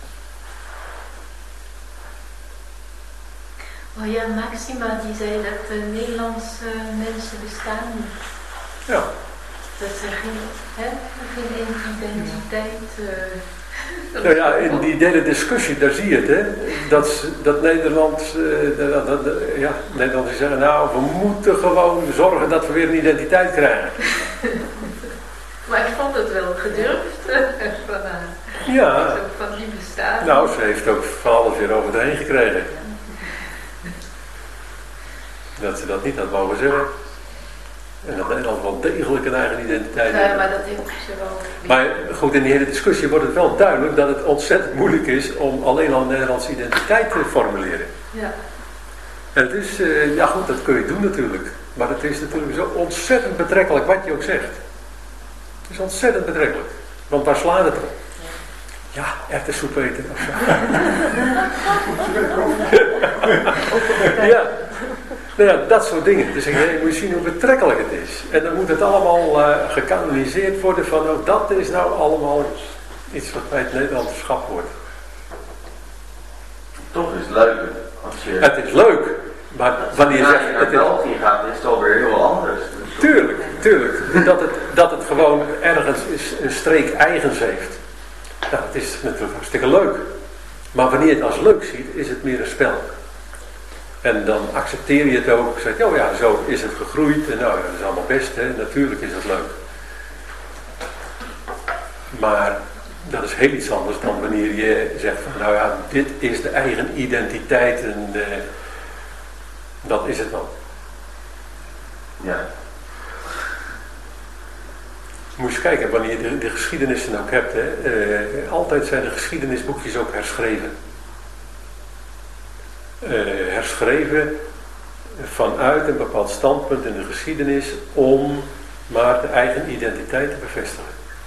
[SPEAKER 6] Oh ja, Maxima die zei dat de Nederlandse mensen bestaan niet.
[SPEAKER 1] Ja.
[SPEAKER 6] Dat er geen identiteit...
[SPEAKER 1] Nou ja, in die derde discussie, daar zie je het, hè. Dat Nederland, Nederlanders zeggen, nou, we moeten gewoon zorgen dat we weer een identiteit krijgen.
[SPEAKER 6] Maar ik vond het wel gedurfd van haar.
[SPEAKER 1] Ja.
[SPEAKER 6] Van die bestaan.
[SPEAKER 1] Nou, ze heeft ook van alles weer over de heen gekregen. Dat ze dat niet had mogen zeggen. En dat Nederland wel degelijk een eigen identiteit heeft.
[SPEAKER 6] Ja, maar dat heeft ze wel.
[SPEAKER 1] Maar goed, in die hele discussie wordt het wel duidelijk dat het ontzettend moeilijk is om alleen al een Nederlandse identiteit te formuleren.
[SPEAKER 6] Ja.
[SPEAKER 1] En het is, ja goed, dat kun je doen natuurlijk. Maar het is natuurlijk zo ontzettend betrekkelijk wat je ook zegt. Het is ontzettend betrekkelijk. Want waar slaat het op? Ja, erwtensoep eten of zo. Ja. Nou ja, dat soort dingen. Dus je moet zien hoe betrekkelijk het is. En dan moet het allemaal gekanaliseerd worden van, oh, dat is nou allemaal iets wat bij het Nederlanderschap hoort.
[SPEAKER 7] Toch is het leuk. Als je
[SPEAKER 1] het is leuk, maar wanneer je zegt...
[SPEAKER 7] naar België gaat, is het alweer heel anders.
[SPEAKER 1] Tuurlijk. Dat het gewoon ergens een streek eigens heeft. Nou, het is natuurlijk hartstikke leuk. Maar wanneer je het als leuk ziet, is het meer een spel. En dan accepteer je het ook. Zeg, oh ja, zo is het gegroeid. En nou, dat is allemaal best, hè. Natuurlijk is het leuk. Maar Dat is heel iets anders dan wanneer je zegt van nou ja, dit is de eigen identiteit en dat is het dan.
[SPEAKER 7] Ja.
[SPEAKER 1] Moet je eens kijken, wanneer je de geschiedenissen ook hebt, altijd zijn de geschiedenisboekjes ook herschreven. Herschreven vanuit een bepaald standpunt in de geschiedenis om maar de eigen identiteit te bevestigen.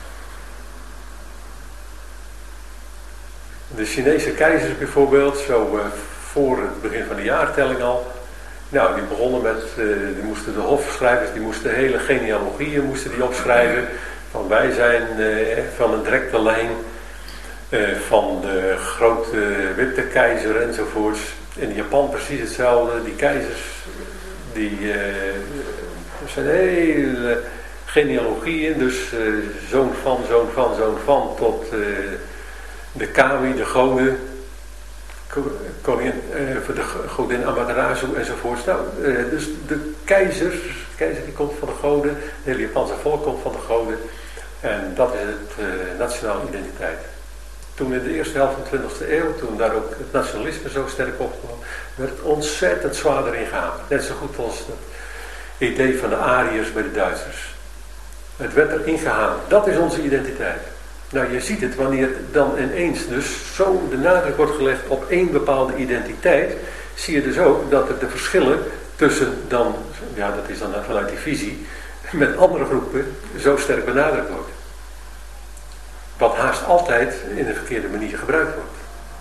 [SPEAKER 1] De Chinese keizers bijvoorbeeld, zo voor het begin van de jaartelling al, nou, die begonnen met, die moesten de hofschrijvers, die moesten hele genealogieën moesten die opschrijven, van wij zijn van een directe lijn van de grote witte keizer enzovoorts. In Japan precies hetzelfde, die keizers, die zijn hele genealogieën, dus zoon van, tot de kami, de goden, koningin, de godin Amaterasu enzovoorts. Nou, dus de keizer die komt van de goden, het hele Japanse volk komt van de goden. En dat is het nationale identiteit. Toen in de eerste helft van de 20e eeuw, toen daar ook het nationalisme zo sterk opkwam, werd het ontzettend zwaar erin gehamerd. Net zo goed als het idee van de Ariërs bij de Duitsers. Het werd erin gehamerd. Dat is onze identiteit. Nou, je ziet het wanneer dan ineens dus zo de nadruk wordt gelegd op één bepaalde identiteit, zie je dus ook dat er de verschillen tussen dan, ja dat is dan vanuit die visie, met andere groepen zo sterk benadrukt wordt. Wat haast altijd in de verkeerde manier gebruikt wordt.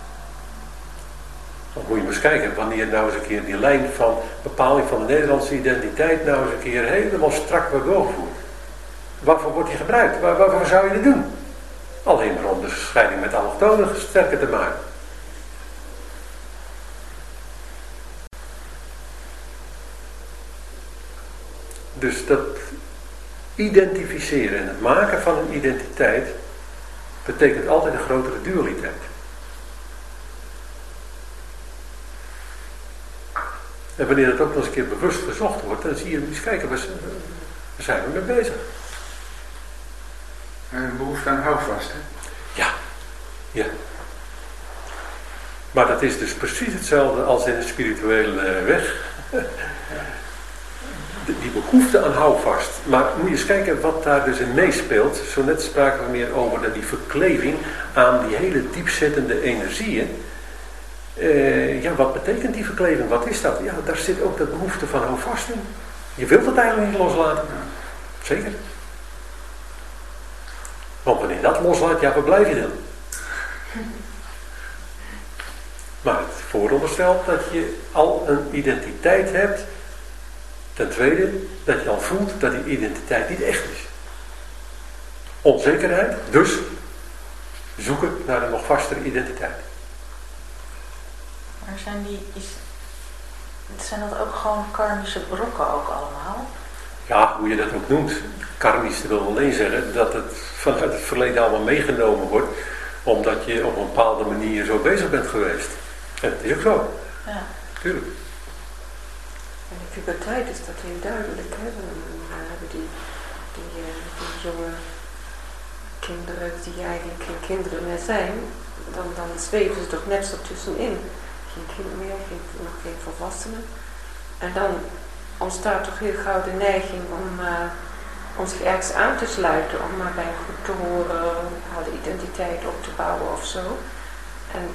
[SPEAKER 1] Dan moet je maar eens kijken, wanneer nou eens een keer die lijn van bepaling van de Nederlandse identiteit nou eens een keer helemaal strak wordt doorgevoerd. Waarvoor wordt die gebruikt? Waarvoor zou je dit doen? Alleen maar om de scheiding met allochtonen sterker te maken. Dus dat identificeren en het maken van een identiteit betekent altijd een grotere dualiteit. En wanneer het ook nog eens een keer bewust gezocht wordt, dan zie je eens kijken, waar zijn we mee bezig?
[SPEAKER 8] Een behoefte aan houvast, hè?
[SPEAKER 1] Ja. Maar dat is dus precies hetzelfde als in de spirituele weg. Die behoefte aan houvast. Maar moet je eens kijken wat daar dus in meespeelt. Zo net spraken we meer over die verkleving aan die hele diepzittende energieën. Ja, wat betekent die verkleving? Wat is dat? Ja, daar zit ook de behoefte van houvast in. Je wilt het eigenlijk niet loslaten. Zeker. Want wanneer je dat loslaat, ja, waar blijf je dan? Maar het vooronderstelt dat je al een identiteit hebt. Ten tweede, dat je al voelt dat die identiteit niet echt is. Onzekerheid, dus zoeken naar een nog vastere identiteit.
[SPEAKER 5] Maar zijn dat ook gewoon karmische brokken ook allemaal?
[SPEAKER 1] Ja, hoe je dat ook noemt. Karmisch wil alleen zeggen dat het vanuit het verleden allemaal meegenomen wordt, omdat je op een bepaalde manier zo bezig bent geweest. En het is ook zo.
[SPEAKER 5] Ja.
[SPEAKER 1] Tuurlijk.
[SPEAKER 9] In de puberteit is dat heel duidelijk. Hè? Dan hebben die jonge kinderen die eigenlijk geen kinderen meer zijn, dan zweven ze toch net zo tussenin. Geen kind meer, nog geen volwassenen. En dan ontstaat toch heel gauw de neiging om zich ergens aan te sluiten, om maar bij een groep te horen, een bepaalde identiteit op te bouwen of zo. En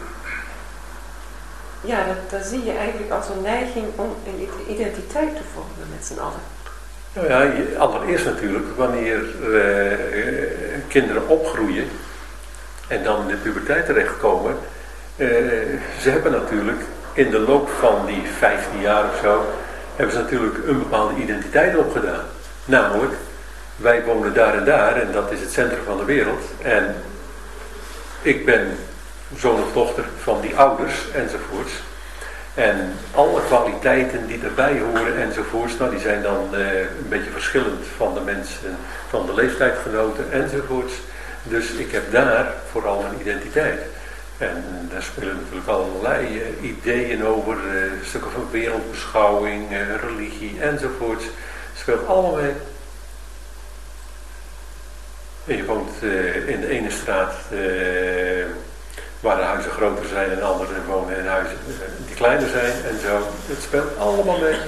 [SPEAKER 9] ja, dat zie je eigenlijk als een neiging om een identiteit te vormen met z'n allen.
[SPEAKER 1] Nou ja, allereerst natuurlijk, wanneer kinderen opgroeien en dan in de puberteit terechtkomen, ze hebben natuurlijk in de loop van die 15 jaar of zo, hebben ze natuurlijk een bepaalde identiteit opgedaan. Namelijk, wij wonen daar en dat is het centrum van de wereld. En ik ben zoon of dochter van die ouders enzovoorts. En alle kwaliteiten die erbij horen enzovoorts, nou die zijn dan een beetje verschillend van de mensen, van de leeftijdgenoten enzovoorts. Dus ik heb daar vooral een identiteit. En daar spelen natuurlijk allerlei ideeën over, stukken van wereldbeschouwing, religie enzovoorts. Het speelt allemaal mee. En je woont in de ene straat waar de huizen groter zijn en anderen wonen in huizen die kleiner zijn en zo. Het speelt allemaal mee.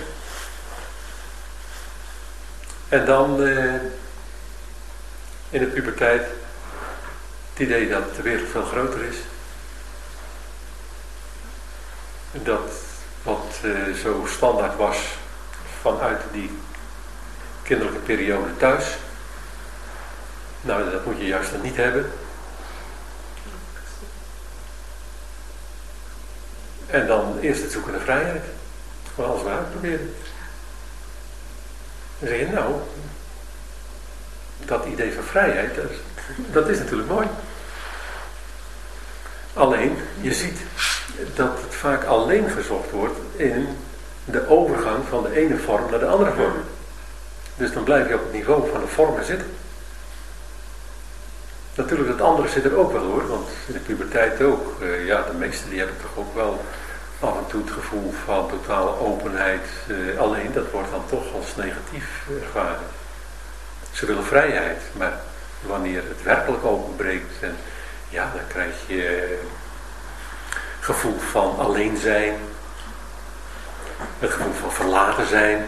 [SPEAKER 1] En dan in de puberteit het idee dat de wereld veel groter is. Dat wat zo standaard was vanuit die kinderlijke periode thuis. Nou, dat moet je juist dan niet hebben. En dan eerst het zoeken naar vrijheid. Gewoon alles maar uitproberen. Dan zeg je, nou, dat idee van vrijheid, dat is natuurlijk mooi. Alleen, je ziet dat het vaak alleen gezocht wordt in de overgang van de ene vorm naar de andere vorm. Dus dan blijf je op het niveau van de vormen zitten. Natuurlijk, het andere zit er ook wel hoor, want in de puberteit ook. Ja, de meesten die hebben toch ook wel af en toe het gevoel van totale openheid. Alleen, dat wordt dan toch als negatief ervaren. Ze willen vrijheid, maar wanneer het werkelijk openbreekt, en ja, dan krijg je gevoel van alleen zijn, het gevoel van verlaten zijn,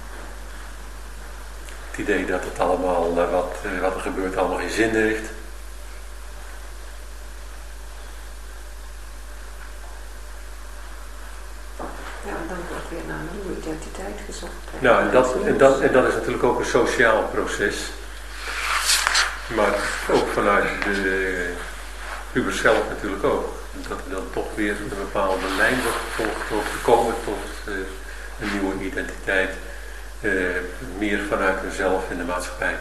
[SPEAKER 1] het idee dat het allemaal, wat er gebeurt, allemaal geen zin heeft.
[SPEAKER 9] Ja, en dan wordt weer naar een nieuwe identiteit gezocht.
[SPEAKER 1] Nou, en dat is natuurlijk ook een sociaal proces. Maar ook vanuit de puber zelf natuurlijk ook. Dat er dan toch weer een bepaalde lijn wordt gevolgd om te komen tot een nieuwe identiteit. Meer vanuit hunzelf in de maatschappij.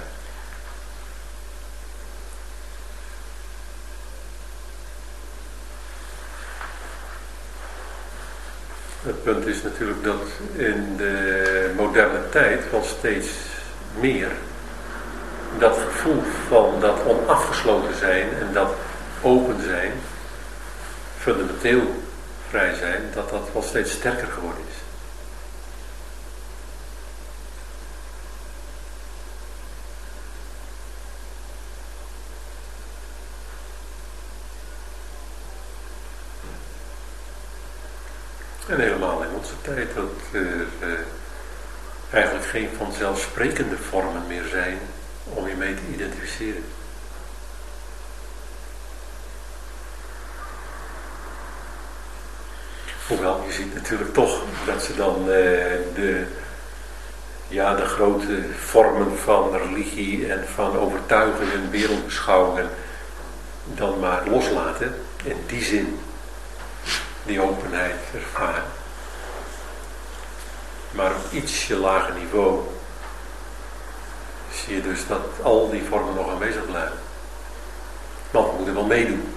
[SPEAKER 1] Het punt is natuurlijk dat in de moderne tijd wel steeds meer dat gevoel van dat onafgesloten zijn en dat open zijn, fundamenteel vrij zijn, dat dat wel steeds sterker geworden is. En helemaal in onze tijd dat er eigenlijk geen vanzelfsprekende vormen meer zijn om je mee te identificeren. Hoewel, je ziet natuurlijk toch dat ze dan de grote vormen van religie en van overtuigingen, wereldbeschouwingen dan maar loslaten. In die zin die openheid ervaren. Maar op ietsje lager niveau zie je dus dat al die vormen nog aanwezig blijven. Want we moeten wel meedoen.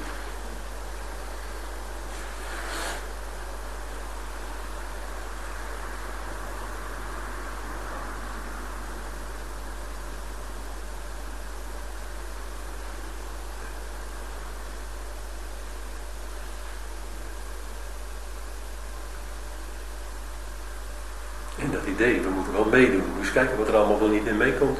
[SPEAKER 1] En dat idee, we moeten wel meedoen. We moeten kijken wat er allemaal wel niet in meekomt.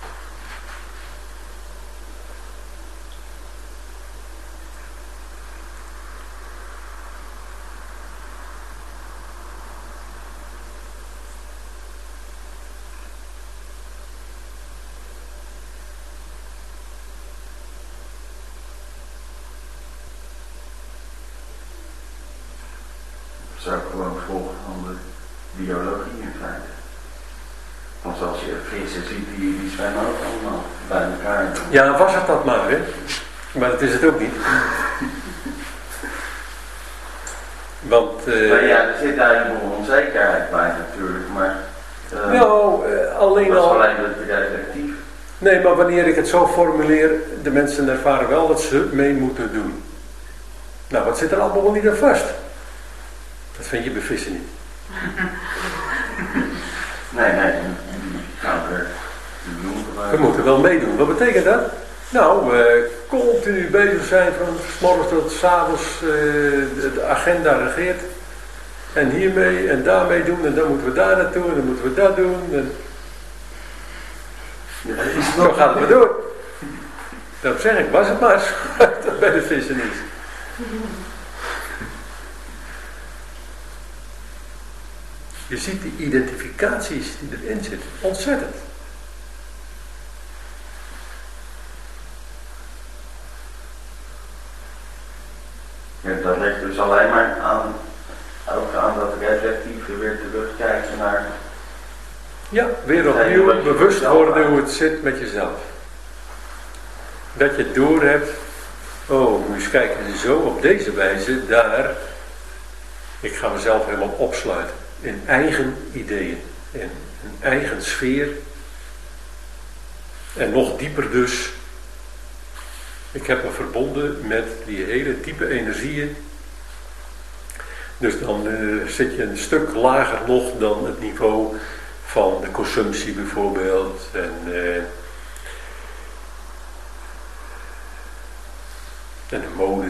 [SPEAKER 7] Zou ik gewoon volgen van de biologie in feite. Want zoals je vissen ziet, die zwemmen ook allemaal bij elkaar.
[SPEAKER 1] Ja, was het dat maar, hè? Maar dat is het ook niet. Want...
[SPEAKER 7] maar ja, er zit daar een boel onzekerheid bij natuurlijk, maar...
[SPEAKER 1] alleen
[SPEAKER 7] dat is
[SPEAKER 1] al...
[SPEAKER 7] alleen dat perspectief.
[SPEAKER 1] Nee, maar wanneer ik het zo formuleer, de mensen ervaren wel dat ze mee moeten doen. Nou, wat zit er allemaal wel niet aan vast? Dat vind je bij vissen niet.
[SPEAKER 7] Nee.
[SPEAKER 1] We moeten wel meedoen. Wat betekent dat? Nou, continu bezig zijn van 's morgens tot 's avonds de agenda regeert. En hiermee en daarmee doen en dan moeten we daar naartoe en dan moeten we dat doen. En... Zo gaat het maar door. Daarom zeg ik, was het maar dat bij de vissen is. Je ziet die identificaties die erin zitten. Ontzettend.
[SPEAKER 7] Ja, dat ligt dus alleen maar aan, ook aan dat reflectieve weer terugkijken naar...
[SPEAKER 1] Ja, weer opnieuw bewust worden hoe het zit met jezelf. Dat je door hebt, oh, moet je eens kijken, zo op deze wijze, daar, ik ga mezelf helemaal opsluiten. In eigen ideeën, in een eigen sfeer. En nog dieper dus, ik heb me verbonden met die hele diepe energieën. Dus dan zit je een stuk lager nog dan het niveau van de consumptie bijvoorbeeld. En de mode.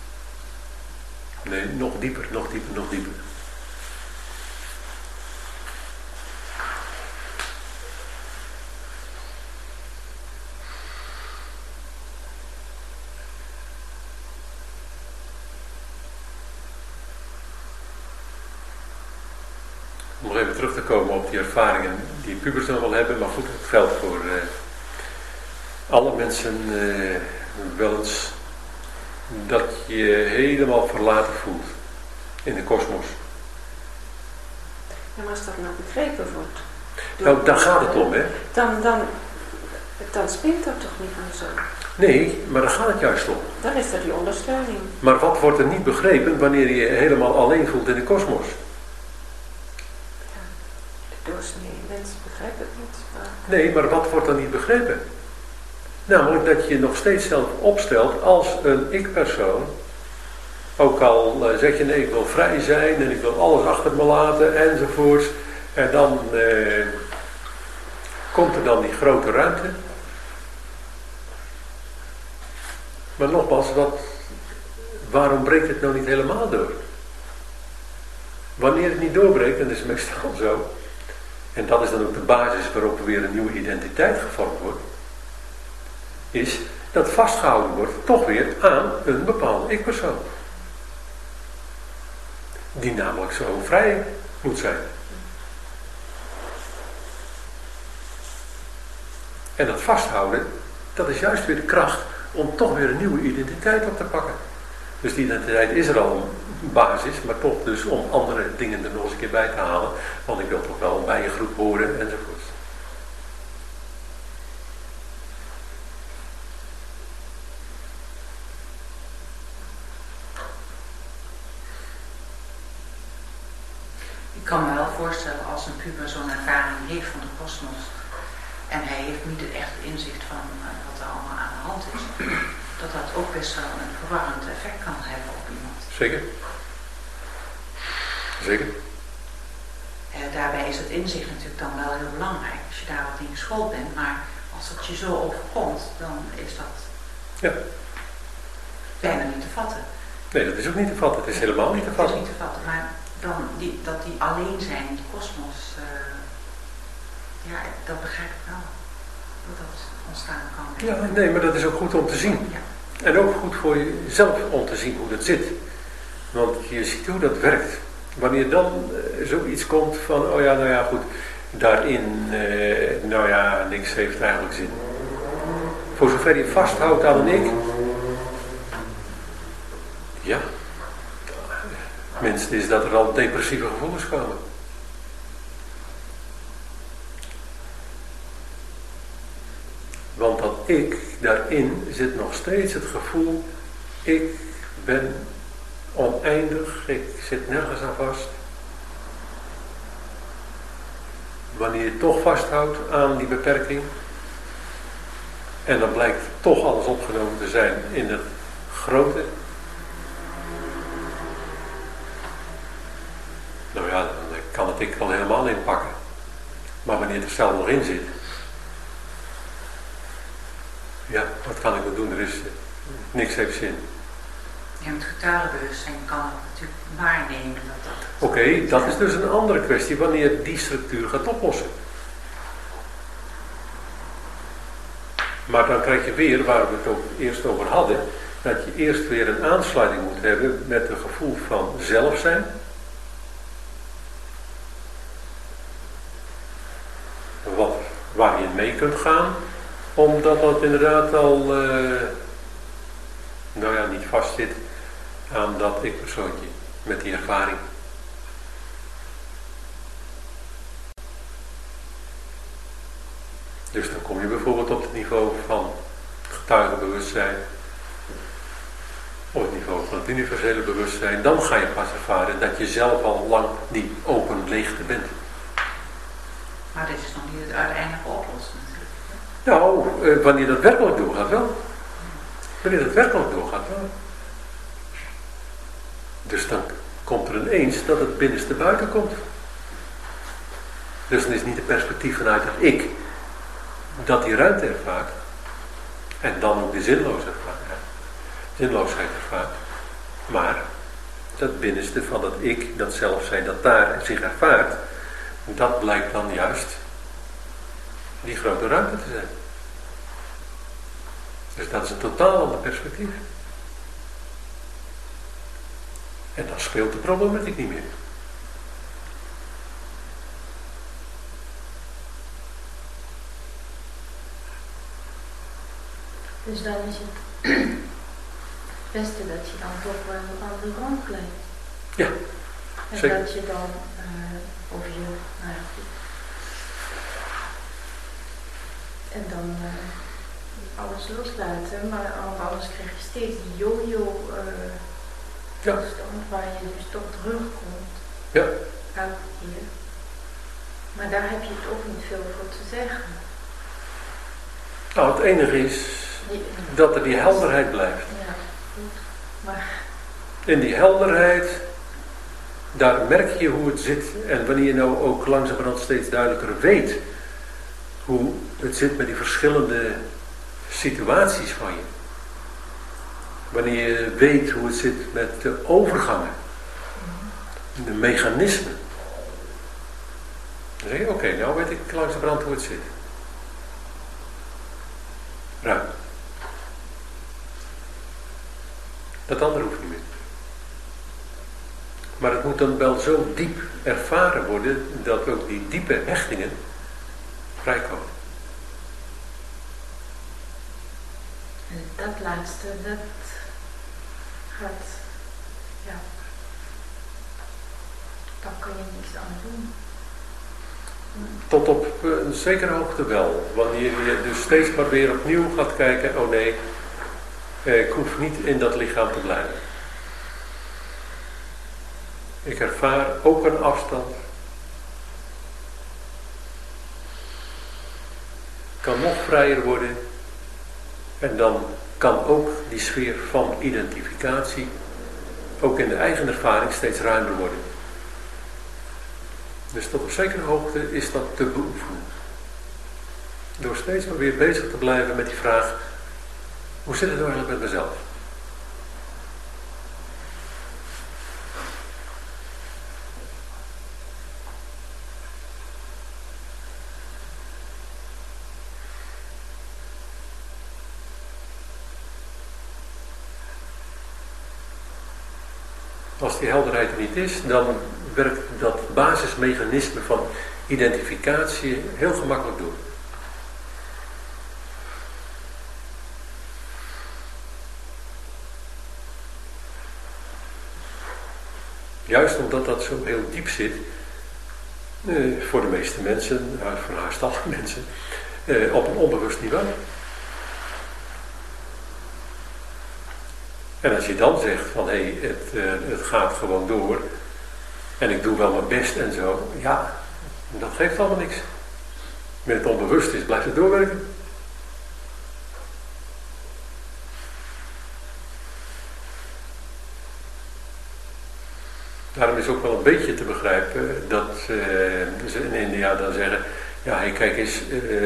[SPEAKER 1] Nee, nog dieper, nog dieper, nog dieper. Om nog even terug te komen op die ervaringen die pubers dan wel hebben, maar goed, het geldt voor alle mensen wel eens dat je helemaal verlaten voelt in de kosmos.
[SPEAKER 9] Ja, maar als dat nou begrepen wordt...
[SPEAKER 1] Nou, daar gaat het om, hè?
[SPEAKER 9] Dan spint dat toch niet aan zo?
[SPEAKER 1] Nee, maar daar gaat het juist om.
[SPEAKER 9] Dan is dat die ondersteuning.
[SPEAKER 1] Maar wat wordt er niet begrepen wanneer je je helemaal alleen voelt in de kosmos?
[SPEAKER 9] Ja, de doorsnee mensen begrijpen het niet. Maar...
[SPEAKER 1] Nee, maar wat wordt er niet begrepen? Namelijk dat je nog steeds zelf opstelt als een ik-persoon. Ook al zeg je, nee, ik wil vrij zijn en ik wil alles achter me laten enzovoorts. En dan komt er dan die grote ruimte. Maar nogmaals, waarom breekt het nou niet helemaal door? Wanneer het niet doorbreekt, en dat is meestal zo. En dat is dan ook de basis waarop weer een nieuwe identiteit gevormd wordt. Is dat vastgehouden wordt toch weer aan een bepaalde ik-persoon. Die namelijk zo vrij moet zijn. En dat vasthouden, dat is juist weer de kracht om toch weer een nieuwe identiteit op te pakken. Dus die identiteit is er al een basis, maar toch dus om andere dingen er nog eens een keer bij te halen. Want ik wil toch wel bij je groep horen enzovoort.
[SPEAKER 5] Ik kan me wel voorstellen als een puber zo'n ervaring heeft van de kosmos en hij heeft niet het echte inzicht van wat er allemaal aan de hand is, dat dat ook best wel een verwarrend effect kan hebben op iemand.
[SPEAKER 1] Zeker. Zeker.
[SPEAKER 5] Daarbij is het inzicht natuurlijk dan wel heel belangrijk als je daar wat in geschoold bent, maar als het je zo overkomt, dan is dat bijna niet te vatten.
[SPEAKER 1] Nee, dat is ook niet te vatten. Het is helemaal niet te vatten.
[SPEAKER 5] Het is niet te vatten, maar dan dat die alleen zijn in de kosmos, ja, dat begrijp ik wel. Dat dat ontstaan kan.
[SPEAKER 1] Ja, nee, maar dat is ook goed om te zien.
[SPEAKER 5] Ja.
[SPEAKER 1] En ook goed voor jezelf om te zien hoe dat zit. Want je ziet hoe dat werkt. Wanneer dan zoiets komt van, oh ja, nou ja, goed, daarin, nou ja, niks heeft eigenlijk zin. Voor zover je vasthoudt aan een ik, ja, minstens is dat er al depressieve gevoelens komen. Want dat ik, daarin zit nog steeds het gevoel, ik ben oneindig, ik zit nergens aan vast. Wanneer je toch vasthoudt aan die beperking, en dan blijkt toch alles opgenomen te zijn in het grote, nou ja, dan kan het ik wel helemaal inpakken. Maar wanneer het er zelf nog in zit, ja, wat kan ik nog doen? Er is niks heeft zin.
[SPEAKER 5] Ja, met getallenbewustzijn kan het natuurlijk waarnemen dat.
[SPEAKER 1] Oké, dat is dus een andere kwestie wanneer die structuur gaat oplossen. Maar dan krijg je weer, waar we het ook eerst over hadden, dat je eerst weer een aansluiting moet hebben met het gevoel van zelf zijn. Waar je mee kunt gaan, omdat dat inderdaad al, niet vastzit aan dat ik-persoontje met die ervaring. Dus dan kom je bijvoorbeeld op het niveau van getuigenbewustzijn, op het niveau van het universele bewustzijn. Dan ga je pas ervaren dat je zelf al lang die open leegte bent.
[SPEAKER 5] Maar dit is nog niet het uiteindelijke oplossing natuurlijk.
[SPEAKER 1] Nou, wanneer dat werkelijk doorgaat wel. Wanneer dat werkelijk doorgaat wel. Dus dan komt er ineens dat het binnenste buiten komt. Dus dan is niet het perspectief vanuit het ik dat die ruimte ervaart. En dan ook de zinloosheid ervaart. Maar dat binnenste van dat ik, dat zelf zijn, dat daar zich ervaart, dat blijkt dan juist die grote ruimte te zijn. Dus dat is een totaal ander perspectief. En dan speelt de problematiek niet meer.
[SPEAKER 6] Dus dan is het beste dat je dan toch wel een andere rand blijft.
[SPEAKER 1] Ja,
[SPEAKER 6] en
[SPEAKER 1] zeker.
[SPEAKER 6] dat je dan over je, en dan alles loslaten, maar anders krijg je steeds die yo-yo toestand waar je dus toch terugkomt.
[SPEAKER 1] Ja.
[SPEAKER 6] Elke keer. Maar daar heb je het ook niet veel voor te zeggen.
[SPEAKER 1] Nou, het enige is dat er die helderheid blijft.
[SPEAKER 6] Ja, goed. Maar
[SPEAKER 1] In die helderheid, daar merk je hoe het zit. En wanneer je nou ook langzamerhand steeds duidelijker weet hoe het zit met die verschillende situaties van je. Wanneer je weet hoe het zit met de overgangen, de mechanismen. Dan zeg je, oké, nou weet ik langzamerhand hoe het zit. Ruim. Dat andere hoeft niet meer. Maar het moet dan wel zo diep ervaren worden dat ook die diepe hechtingen vrijkomen.
[SPEAKER 6] en dat laatste, dat gaat, ja, daar kan je niks aan doen.
[SPEAKER 1] Tot op een zekere hoogte wel. Wanneer je dus steeds maar weer opnieuw gaat kijken, oh nee, ik hoef niet in dat lichaam te blijven. Ik ervaar ook een afstand. Kan nog vrijer worden. En dan kan ook die sfeer van identificatie, ook in de eigen ervaring, steeds ruimer worden. Dus tot op zekere hoogte is dat te beoefenen. Door steeds maar weer bezig te blijven met die vraag, hoe zit het nou eigenlijk met mezelf? Als die helderheid er niet is, dan werkt dat basismechanisme van identificatie heel gemakkelijk door. Juist omdat dat zo heel diep zit, voor de meeste mensen, voor haast alle mensen, op een onbewust niveau. En als je dan zegt van hé, het gaat gewoon door en ik doe wel mijn best en zo, ja, dat geeft allemaal niks. Met het onbewust is, blijft het doorwerken. Daarom is ook wel een beetje te begrijpen dat ze in India dan zeggen, ja hey, kijk eens,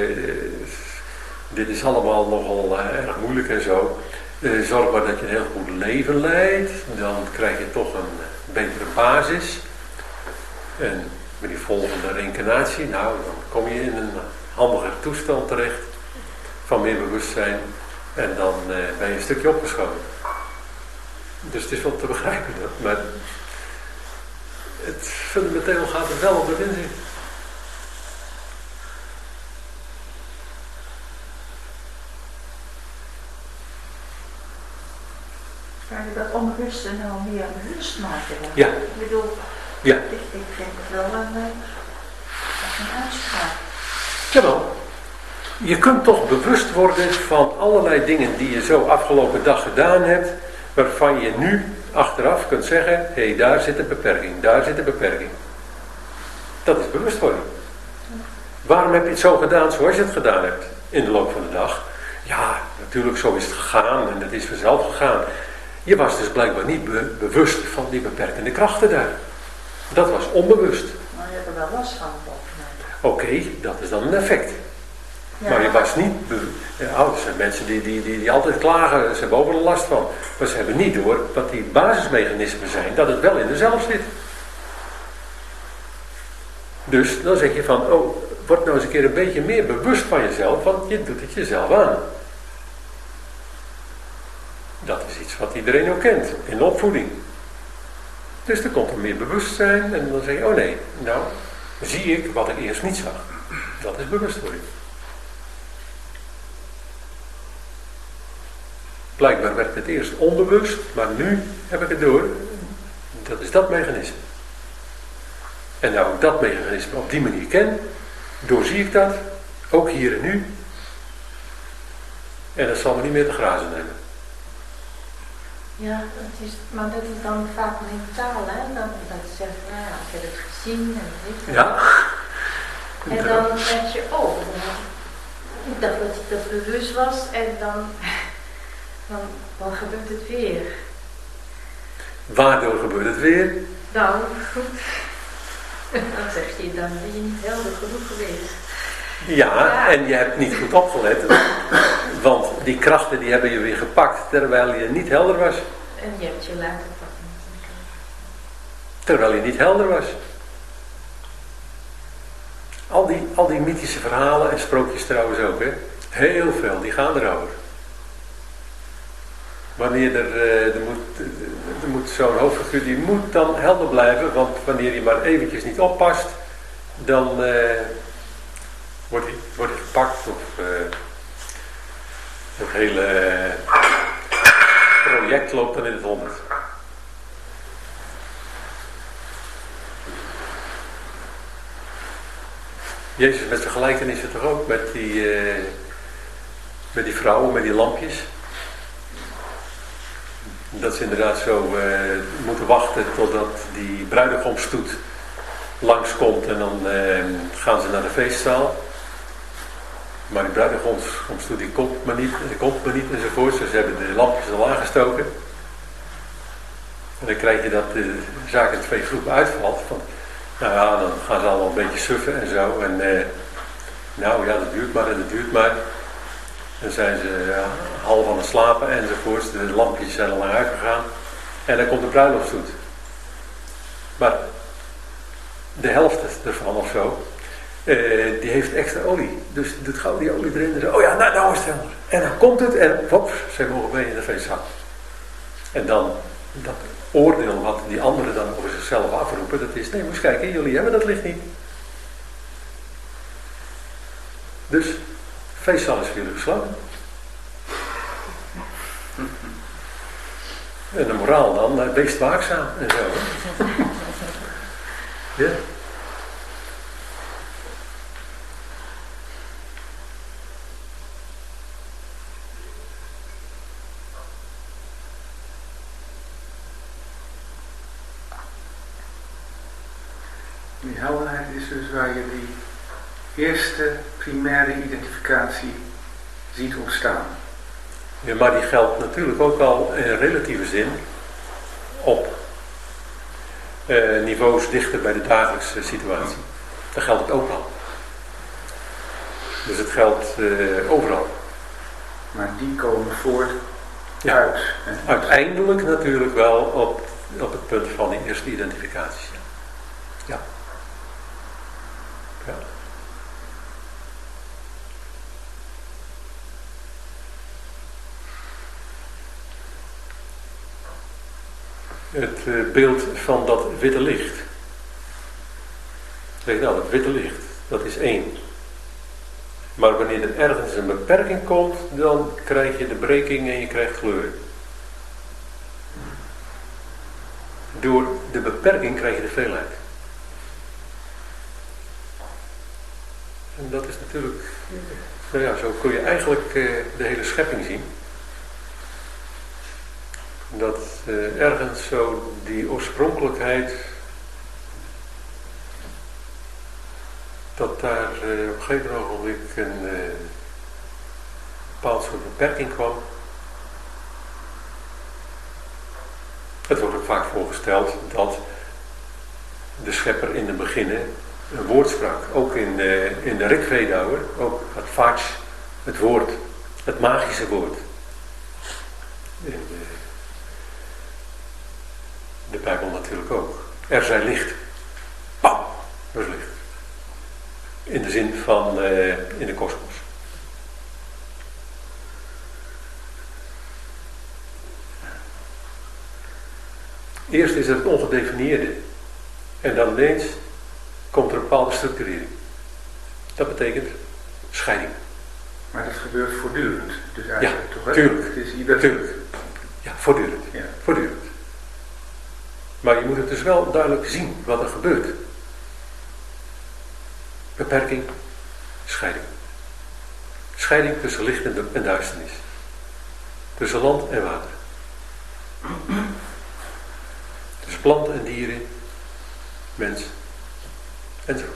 [SPEAKER 1] dit is allemaal nogal erg moeilijk en zo. Zorg maar dat je een heel goed leven leidt, dan krijg je toch een betere basis. En met die volgende reïncarnatie, nou, dan kom je in een handiger toestand terecht. van meer bewustzijn en dan ben je een stukje opgeschoten. Dus het is wel te begrijpen, maar het fundamenteel gaat er wel op de inzicht.
[SPEAKER 5] Kan je dat onbewuste nou meer bewust maken?
[SPEAKER 1] Ja.
[SPEAKER 5] Ik bedoel,
[SPEAKER 1] ja.
[SPEAKER 5] Ik vind het wel een uitspraak.
[SPEAKER 1] Jawel. Je kunt toch bewust worden van allerlei dingen die je zo afgelopen dag gedaan hebt, waarvan je nu achteraf kunt zeggen, hé, daar zit een beperking, daar zit een beperking. Dat is bewustwording. Waarom heb je het zo gedaan zoals je het gedaan hebt in de loop van de dag? Ja, natuurlijk, zo is het gegaan en het is vanzelf gegaan. Je was dus blijkbaar niet bewust van die beperkende krachten daar. Dat was onbewust.
[SPEAKER 5] Maar je hebt er wel last van.
[SPEAKER 1] Oké, dat is dan een effect. Ja. Maar je was niet... er zijn mensen die altijd klagen, ze hebben overal last van. Maar ze hebben niet door dat die basismechanismen zijn, dat het wel in jezelf zit. Dus dan zeg je van, word nou eens een keer een beetje meer bewust van jezelf, want je doet het jezelf aan. Dat is iets wat iedereen ook kent, in de opvoeding. Dus er komt er meer bewustzijn en dan zeg je, oh nee, nou zie ik wat ik eerst niet zag. Dat is bewustwording. Blijkbaar werd het eerst onbewust, maar nu heb ik het door. Dat is dat mechanisme. En nou ik dat mechanisme op die manier ken, doorzie ik dat, ook hier en nu. En dat zal me niet meer te grazen nemen.
[SPEAKER 6] Ja, maar dat is dan vaak mentaal, hè? Dat zegt, nou ja, ik heb het gezien en weet je.
[SPEAKER 1] Ja.
[SPEAKER 6] En dan denk je, ik dacht dat je dat bewust was en dan gebeurt het weer.
[SPEAKER 1] Waardoor gebeurt het weer?
[SPEAKER 6] Nou, goed. Dan zeg je, dan ben je niet helder genoeg geweest.
[SPEAKER 1] Ja, en je hebt niet goed opgelet, want die krachten die hebben je weer gepakt terwijl je niet helder was.
[SPEAKER 6] En je hebt je laten pakken.
[SPEAKER 1] Terwijl je niet helder was. Al die mythische verhalen en sprookjes trouwens ook, hè. Heel veel, die gaan erover. Wanneer er moet zo'n hoofdfiguur, die moet dan helder blijven, want wanneer hij maar eventjes niet oppast, dan wordt hij gepakt of het hele project loopt dan in het honderd. Jezus met zijn gelijkenissen toch ook, met die vrouwen, met die lampjes. Dat ze inderdaad zo moeten wachten totdat die bruidegomstoet langskomt en dan gaan ze naar de feestzaal. Maar die bruidegomstoet die komt maar niet enzovoort. Dus ze hebben de lampjes al aangestoken. En dan krijg je dat de zaak in twee groepen uitvalt. Van, nou ja, dan gaan ze allemaal een beetje suffen en zo. En nou ja, dat duurt maar en dat duurt maar. Dan zijn ze half aan het slapen enzovoort. De lampjes zijn al lang uitgegaan. En dan komt de bruiloftstoet. Maar de helft ervan of zo, die heeft extra olie. Dus die doet gauw die olie erin en zo. Oh ja, nou is het helder. En dan komt het en hop, ze mogen mee in de feestzaal. En dan dat oordeel wat die anderen dan over zichzelf afroepen, dat is, nee, moet eens kijken, jullie hebben dat licht niet. Dus, feestzaal is voor jullie gesloten. En de moraal dan, wees waakzaam en zo. Ja.
[SPEAKER 8] Die helderheid is dus waar je die eerste primaire identificatie ziet ontstaan.
[SPEAKER 1] Ja, maar die geldt natuurlijk ook al in relatieve zin op niveaus dichter bij de dagelijkse situatie. Dat geldt het ook al. Dus het geldt overal.
[SPEAKER 8] Maar die komen voort uit. Hè?
[SPEAKER 1] Uiteindelijk natuurlijk wel op het punt van die eerste identificatie. Ja. Ja. het beeld van dat witte licht. Zeg nou, dat witte licht, dat is één. Maar wanneer er ergens een beperking komt, dan krijg je de breking en je krijgt kleur. Door de beperking krijg je de veelheid. En dat is natuurlijk, nou ja, zo kun je eigenlijk de hele schepping zien. Dat ergens zo die oorspronkelijkheid, dat daar op een gegeven ogenblik een bepaald soort beperking kwam. Het wordt ook vaak voorgesteld dat de schepper in het begin een woord sprak. Ook in de Rigveda hoor. Ook het Vats, het woord, het magische woord. In de Bijbel natuurlijk ook. Er zij licht. Bam, er is licht. In de zin van in de kosmos. Eerst is er het ongedefinieerde. En dan ineens komt er een bepaalde structurering. Dat betekent scheiding.
[SPEAKER 8] Maar dat gebeurt voortdurend. Dus eigenlijk toch?
[SPEAKER 1] Tuurlijk.
[SPEAKER 8] Het is
[SPEAKER 1] tuurlijk. Ja, voortdurend.
[SPEAKER 8] Ja.
[SPEAKER 1] Voortdurend. Maar je moet het dus wel duidelijk zien wat er gebeurt. Beperking, scheiding. Scheiding tussen licht en duisternis. Tussen land en water. Tussen planten en dieren, mens enzovoort.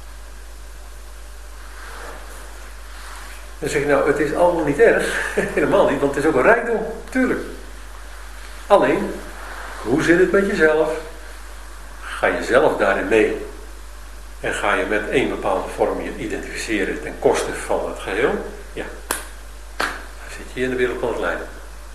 [SPEAKER 1] Dan zeg je nou, het is allemaal niet erg. Helemaal niet, want het is ook een rijkdom. Tuurlijk. Alleen, hoe zit het met jezelf? Ga je zelf daarin mee? En ga je met één bepaalde vorm je identificeren ten koste van het geheel? Ja. Dan zit je in de wereld van het lijden.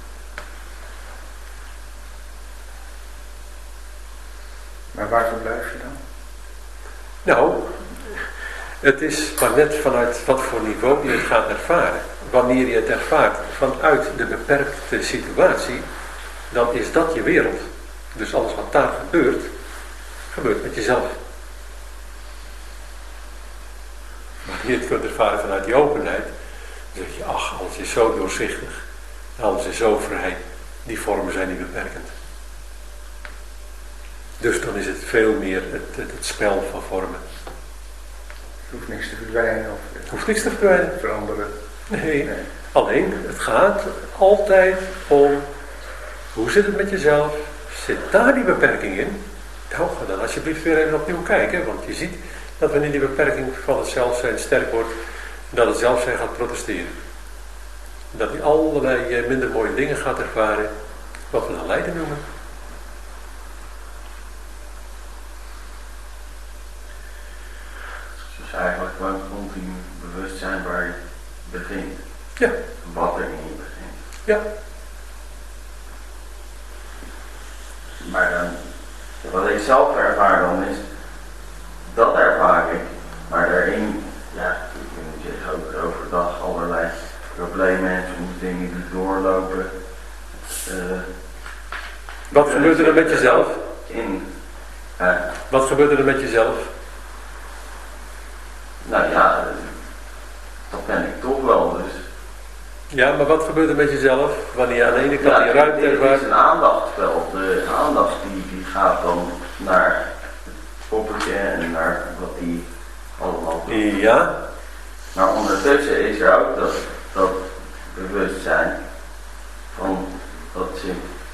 [SPEAKER 8] Maar waar verblijf je dan?
[SPEAKER 1] Nou, het is maar net vanuit wat voor niveau je het gaat ervaren. Wanneer je het ervaart vanuit de beperkte situatie, dan is dat je wereld. Dus alles wat daar gebeurt, gebeurt met jezelf. Maar wanneer je het kunt ervaren vanuit die openheid, dan zeg je, ach, alles is zo doorzichtig. Alles is zo vrij. Die vormen zijn niet beperkend. Dus dan is het veel meer het spel van vormen.
[SPEAKER 8] Er hoeft niks te verdwijnen.
[SPEAKER 1] Het hoeft niks te verdwijnen.
[SPEAKER 8] Veranderen.
[SPEAKER 1] Nee. Alleen, het gaat altijd om, hoe zit het met jezelf? Zit daar die beperking in? Nou, ga dan alsjeblieft weer even opnieuw kijken. Want je ziet dat wanneer die beperking van het zelfzijn sterk wordt, dat het zelfzijn gaat protesteren. Dat hij allerlei minder mooie dingen gaat ervaren, wat we dan lijden noemen.
[SPEAKER 7] Dus eigenlijk gewoon continu bewustzijn waar je begint.
[SPEAKER 1] Ja.
[SPEAKER 7] Wat er in je begint.
[SPEAKER 1] Ja.
[SPEAKER 7] Maar dan, wat ik zelf ervaar dan is, dat ervaar ik. Maar daarin, ja, je kunt zeggen ook overdag allerlei problemen en soms dingen die doorlopen.
[SPEAKER 1] Wat gebeurt er dan met jezelf? Wat gebeurt er met jezelf?
[SPEAKER 7] Nou ja, dat ben ik toch wel dus.
[SPEAKER 1] Ja, maar wat gebeurt er met jezelf wanneer je aan de ene kant die ruimte ervaart?
[SPEAKER 7] Het is een aandachtsveld. De aandacht die gaat dan naar het poppetje en naar wat die allemaal doet.
[SPEAKER 1] Ja.
[SPEAKER 7] Maar ondertussen is er ook dat bewustzijn van dat zit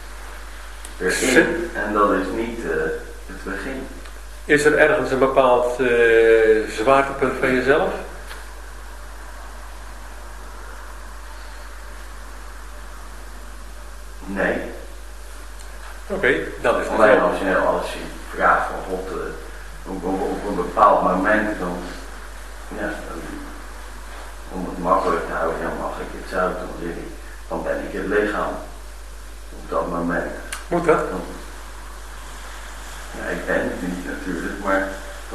[SPEAKER 7] erin en dat is niet het begin.
[SPEAKER 1] Is er ergens een bepaald zwaartepunt van jezelf?
[SPEAKER 7] Nee.
[SPEAKER 1] Oké, dan is het
[SPEAKER 7] alleen
[SPEAKER 1] wel.
[SPEAKER 7] als je vraagt van God op een bepaald moment dan, ja, om het makkelijk te houden, dan mag ik het zo doen, dan ben ik het lichaam op dat moment.
[SPEAKER 1] Moet dat?
[SPEAKER 7] Ja, ik ben het niet natuurlijk, maar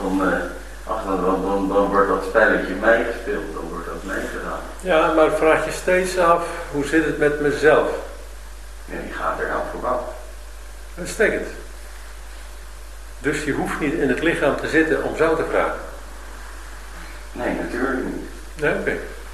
[SPEAKER 7] dan wordt dat spelletje meegespeeld, dan wordt dat meegedaan.
[SPEAKER 1] Ja, maar vraag je steeds af, hoe zit het met mezelf?
[SPEAKER 7] Ja, die gaat eraan voorbij.
[SPEAKER 1] Uitstekend. Dus je hoeft niet in het lichaam te zitten om zo te vragen?
[SPEAKER 7] Nee, natuurlijk niet.
[SPEAKER 1] Nee, oké.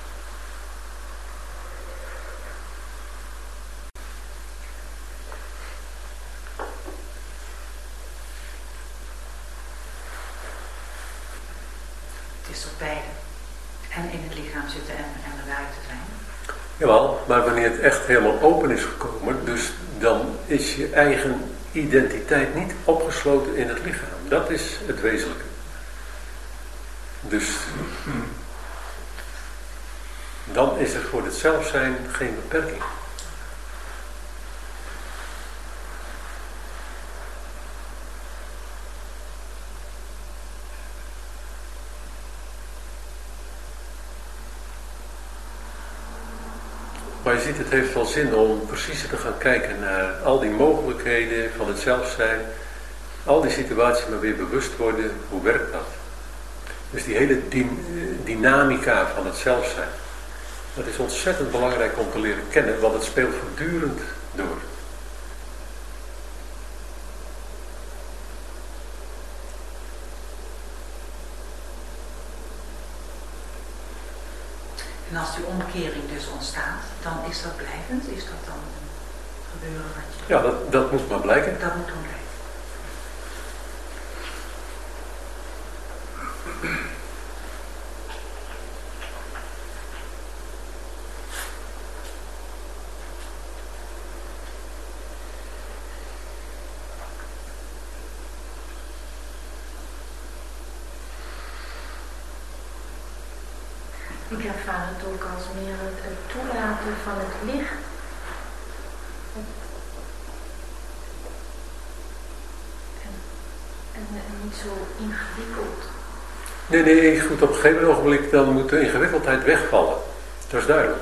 [SPEAKER 5] Het is toch beide. En in het lichaam zitten en eruit zijn.
[SPEAKER 1] Jawel, maar wanneer het echt helemaal open is gekomen, dus dan is je eigen identiteit niet opgesloten in het lichaam. Dat is het wezenlijke. Dus dan is er voor het zelfzijn geen beperking. Maar je ziet, het heeft wel zin om precies te gaan kijken naar al die mogelijkheden van het zelfzijn. Al die situaties maar weer bewust worden, hoe werkt dat? Dus die hele dynamica van het zelfzijn. Dat is ontzettend belangrijk om te leren kennen, want het speelt voortdurend door.
[SPEAKER 5] En als die omkering dus ontstaat, dan is dat blijvend? Is dat dan een gebeuren wat je...
[SPEAKER 1] Ja, dat moet maar blijken.
[SPEAKER 5] Dat moet dan blijken.
[SPEAKER 6] Ik ervaar het ook als meer het toelaten van het licht. En niet zo ingewikkeld.
[SPEAKER 1] Nee, goed, op een gegeven ogenblik dan moet de ingewikkeldheid wegvallen. Dat is duidelijk.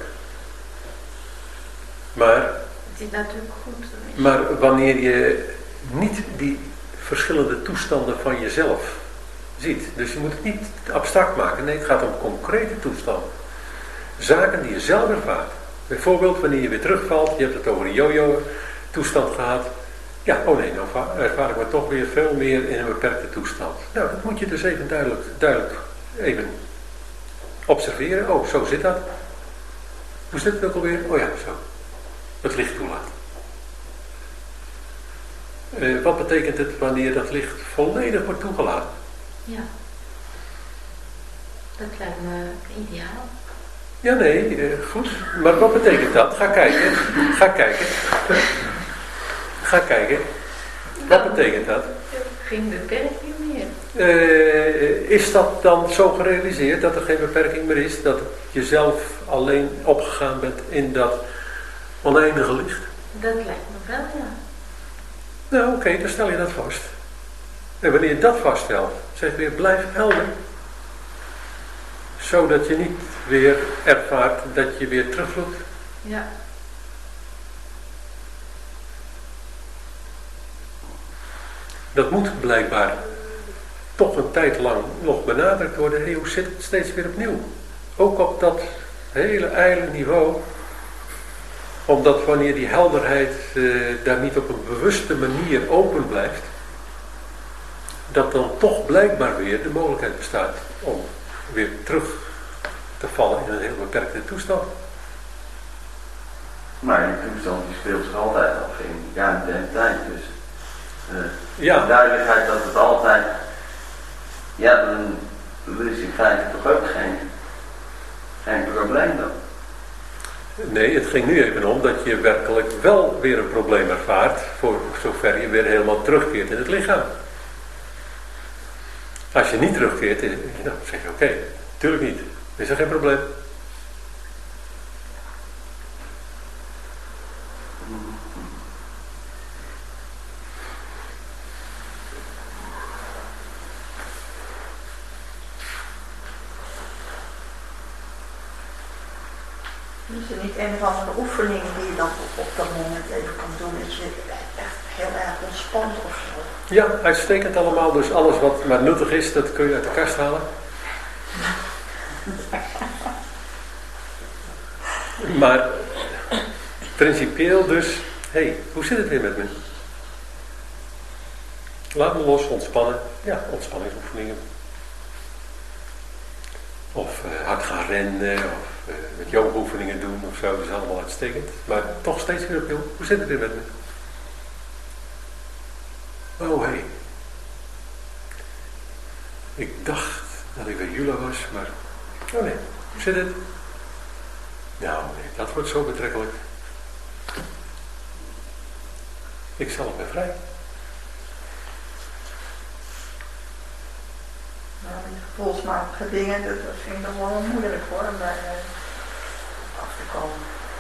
[SPEAKER 1] Maar,
[SPEAKER 6] Het is natuurlijk goed.
[SPEAKER 1] maar wanneer je niet die verschillende toestanden van jezelf ziet. Dus je moet het niet abstract maken. Nee, het gaat om concrete toestanden. Zaken die je zelf ervaart. Bijvoorbeeld wanneer je weer terugvalt. Je hebt het over een yo-yo toestand gehad. Ja, oh nee, nou ervaar ik me toch weer veel meer in een beperkte toestand. Nou, dat moet je dus even duidelijk even observeren. Oh, zo zit dat. Hoe zit het ook alweer? Oh ja, zo. Het licht toelaat. Wat betekent het wanneer dat licht volledig wordt toegelaten?
[SPEAKER 6] Ja. Dat lijkt me ideaal.
[SPEAKER 1] Ja, nee, goed. Maar wat betekent dat? Ga kijken. Ga kijken. Wat betekent dat?
[SPEAKER 6] Geen beperking meer.
[SPEAKER 1] Is dat dan zo gerealiseerd dat er geen beperking meer is? Dat je zelf alleen opgegaan bent in dat oneindige licht?
[SPEAKER 6] Dat lijkt me wel, ja.
[SPEAKER 1] Nou, oké, dan stel je dat vast. En wanneer je dat vaststelt, zeg je weer, blijf helder. Zodat je niet weer ervaart dat je weer terugvloeit.
[SPEAKER 6] Ja.
[SPEAKER 1] Dat moet blijkbaar toch een tijd lang nog benadrukt worden. Hey, hoe zit het steeds weer opnieuw? Ook op dat hele ijle niveau. Omdat wanneer die helderheid daar niet op een bewuste manier open blijft, dat dan toch blijkbaar weer de mogelijkheid bestaat om weer terug te vallen in een heel beperkte toestand.
[SPEAKER 7] Maar die toestand die speelt zich altijd af in de tijd. Dus
[SPEAKER 1] Ja.
[SPEAKER 7] de duidelijkheid dat het altijd, ja, dan is in feite toch ook geen probleem dan.
[SPEAKER 1] Nee, het ging nu even om dat je werkelijk wel weer een probleem ervaart, voor zover je weer helemaal terugkeert in het lichaam. Als je niet terugkeert, dan zeg je oké, natuurlijk niet, is er geen probleem.
[SPEAKER 10] Is er niet een of andere oefening die je dan op dat moment even kan doen, dat je echt heel erg ontspant of zo?
[SPEAKER 1] Ja, uitstekend allemaal, dus alles wat maar nuttig is, dat kun je uit de kast halen. Maar principieel dus, hey, hoe zit het weer met me? Laat me los, ontspannen. Ja, ontspanningsoefeningen. Of hard gaan rennen, of met yoga-oefeningen doen of zo. Dat is allemaal uitstekend. Maar toch steeds weer opnieuw. Hoe zit het weer met me? Oh, hé. Hey. Ik dacht dat ik bij Jula was, maar... Oh nee, hoe zit het? Nou nee, dat wordt zo betrekkelijk. Ik zal het weer vrij.
[SPEAKER 10] Nou, die gevoelsmatige dingen, dat vind ik nog wel moeilijk hoor, om daar af te komen.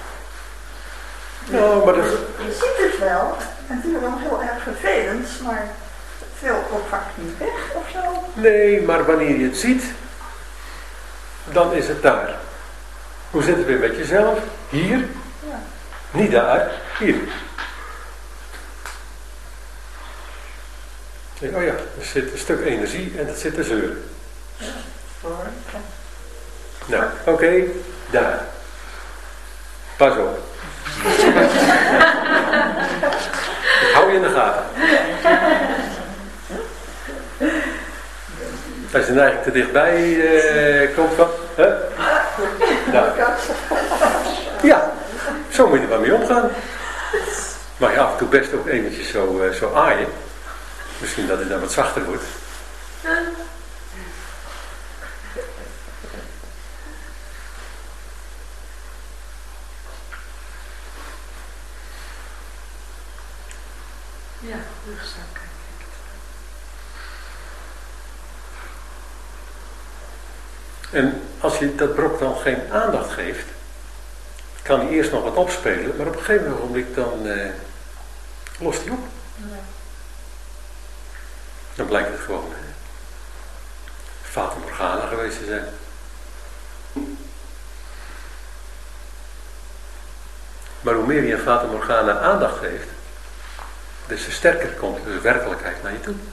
[SPEAKER 1] Nou, maar dat...
[SPEAKER 10] Je ziet het wel, en het is wel heel erg vervelend, maar het wil ook vaak niet weg of zo.
[SPEAKER 1] Nee, maar wanneer je het ziet, dan is het daar. Hoe zit het weer met jezelf? Hier?
[SPEAKER 10] Ja.
[SPEAKER 1] Niet daar, hier. Oh ja, er zit een stuk energie en dat zit te zeuren.
[SPEAKER 10] Ja, hoor.
[SPEAKER 1] Nou, oké, daar. Pas op. Ik hou je in de gaten. Als je neiging te dichtbij komt van... Nou. Ja, zo moet je er maar mee omgaan. Mag je af en toe best ook eventjes zo aaien. Misschien dat het dan wat zachter wordt.
[SPEAKER 6] Ja, rugzak.
[SPEAKER 1] En als je dat brok dan geen aandacht geeft, kan hij eerst nog wat opspelen, maar op een gegeven moment dan lost hij op.
[SPEAKER 10] Ja.
[SPEAKER 1] Dan blijkt het gewoon Fata Morgana geweest te zijn. Maar hoe meer je aan Fata Morgana aandacht geeft, des te sterker komt de werkelijkheid naar je toe.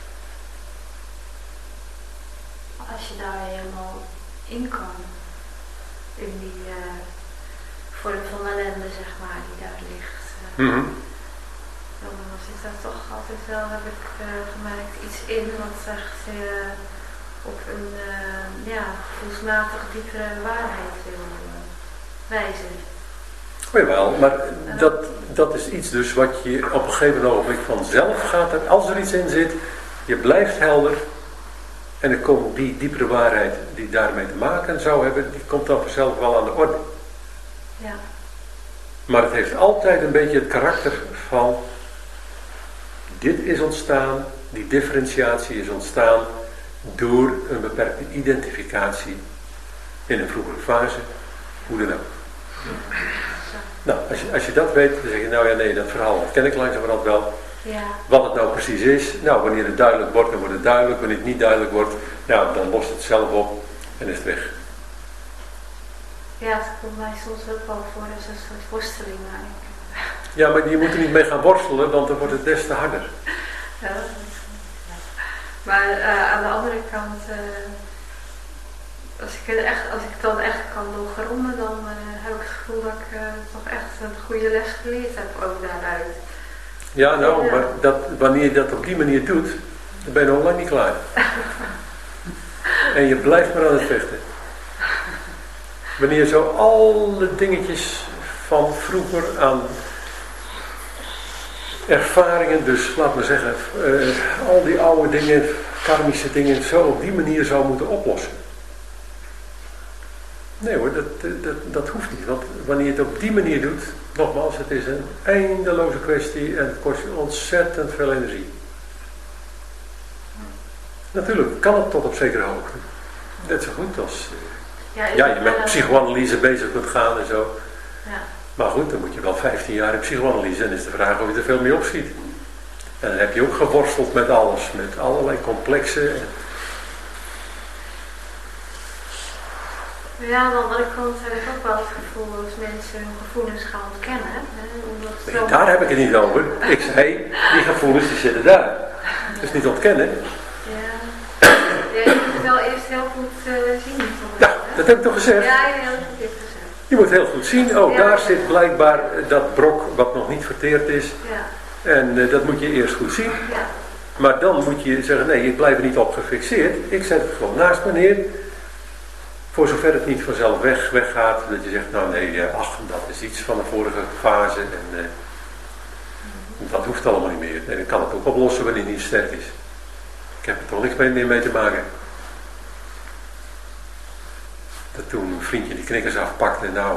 [SPEAKER 6] Als je daar helemaal in kan, in die vorm van ellende, zeg maar, die daar ligt, dan zit daar toch altijd wel, heb ik gemerkt, iets in wat echt op een gevoelsmatig diepere waarheid wil wijzen.
[SPEAKER 1] Oh jawel, maar dat is iets dus wat je op een gegeven ogenblik vanzelf gaat, als er iets in zit, je blijft helder. En dan komt die diepere waarheid die daarmee te maken zou hebben, die komt dan vanzelf wel aan de orde.
[SPEAKER 6] Ja.
[SPEAKER 1] Maar het heeft altijd een beetje het karakter van, dit is ontstaan, die differentiatie is ontstaan door een beperkte identificatie in een vroegere fase, hoe dan ook. Nou, als je dat weet, dan zeg je, nou ja nee, dat verhaal dat ken ik langzamerhand wel.
[SPEAKER 6] Ja.
[SPEAKER 1] Wat het nou precies is, nou wanneer het duidelijk wordt, dan wordt het duidelijk. Wanneer het niet duidelijk wordt, nou dan lost het zelf op en is het weg.
[SPEAKER 6] Ja, het komt mij soms ook wel voor als een soort worsteling.
[SPEAKER 1] Ja, maar je moet er niet mee gaan worstelen, want dan wordt het des te harder.
[SPEAKER 6] Ja. Maar aan de andere kant, als ik dan echt kan doorgronden, dan heb ik het gevoel dat ik toch echt een goede les geleerd heb ook daaruit.
[SPEAKER 1] Ja, nou, maar wanneer je dat op die manier doet, dan ben je nog lang niet klaar. En je blijft maar aan het vechten. Wanneer je zo alle dingetjes van vroeger aan ervaringen, dus laat maar zeggen, al die oude dingen, karmische dingen, zo op die manier zou moeten oplossen. Nee hoor, dat hoeft niet. Want wanneer je het op die manier doet, nogmaals, het is een eindeloze kwestie en het kost je ontzettend veel energie. Natuurlijk kan het tot op zekere hoogte. Net zo goed als je met psychoanalyse bezig kunt gaan en zo.
[SPEAKER 6] Ja.
[SPEAKER 1] Maar goed, dan moet je wel 15 jaar in psychoanalyse en is de vraag of je er veel mee opschiet. En dan heb je ook geworsteld met alles, met allerlei complexen.
[SPEAKER 6] Ja, aan de andere kant heb ik ook wel het gevoel als mensen hun gevoelens gaan ontkennen.
[SPEAKER 1] Nee, daar heb ik het niet over. Ik zei, die gevoelens die zitten daar. Dus niet ontkennen.
[SPEAKER 6] Ja, je moet het wel eerst heel goed zien.
[SPEAKER 1] Ja, dat heb ik toch gezegd?
[SPEAKER 6] Ja, heel goed gezegd.
[SPEAKER 1] Je moet heel goed zien, daar zit blijkbaar dat brok wat nog niet verteerd is.
[SPEAKER 6] Ja.
[SPEAKER 1] En dat moet je eerst goed zien.
[SPEAKER 6] Ja.
[SPEAKER 1] Maar dan moet je zeggen, nee, ik blijf er niet op gefixeerd. Ik zet het gewoon naast me neer. Voor zover het niet vanzelf weggaat. Dat je zegt, nou nee, ach, dat is iets van de vorige fase. En dat hoeft allemaal niet meer. En ik kan het ook oplossen wanneer het niet sterk is. Ik heb er toch niks meer mee te maken. Dat toen een vriendje die knikkers afpakte, nou...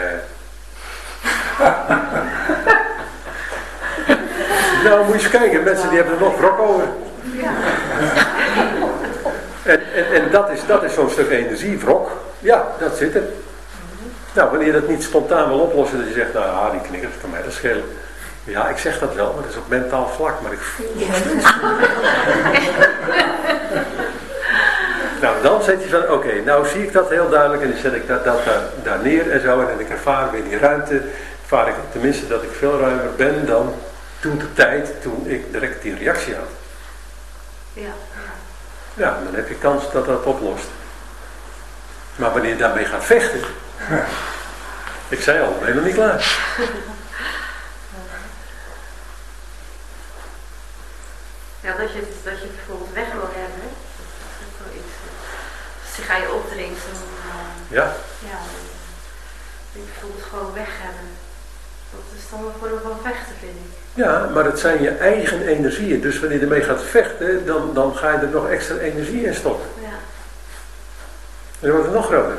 [SPEAKER 1] nou, moet je eens kijken, mensen die hebben er nog wrok over.
[SPEAKER 6] Ja.
[SPEAKER 1] En dat is zo'n stuk energie, wrok. Ja, dat zit er. Nou, wanneer je dat niet spontaan wil oplossen, dat je zegt, nou ja, die knikkers kan mij dat schelen. Ja, ik zeg dat wel, maar dat is op mentaal vlak, maar ik voel het. Nou, dan zet je van, oké, nou zie ik dat heel duidelijk en dan zet ik dat daar neer en zo. En ik ervaar weer die ruimte, ervaar ik tenminste dat ik veel ruimer ben dan toen de tijd, toen ik direct die reactie had.
[SPEAKER 6] Ja.
[SPEAKER 1] Ja, dan heb je kans dat dat oplost. Maar wanneer je daarmee gaat vechten, ik zei al, ben je nog niet klaar.
[SPEAKER 6] Ja, dat je het bijvoorbeeld weg wil hebben, dat is wel iets. Dus die ga je opdringt, dan je bijvoorbeeld gewoon weg hebben. Dat is dan een vorm van vechten, vind ik.
[SPEAKER 1] Ja, maar het zijn je eigen energieën. Dus wanneer je ermee gaat vechten, dan ga je er nog extra energie in stoppen.
[SPEAKER 6] Ja.
[SPEAKER 1] En dan wordt het nog groter.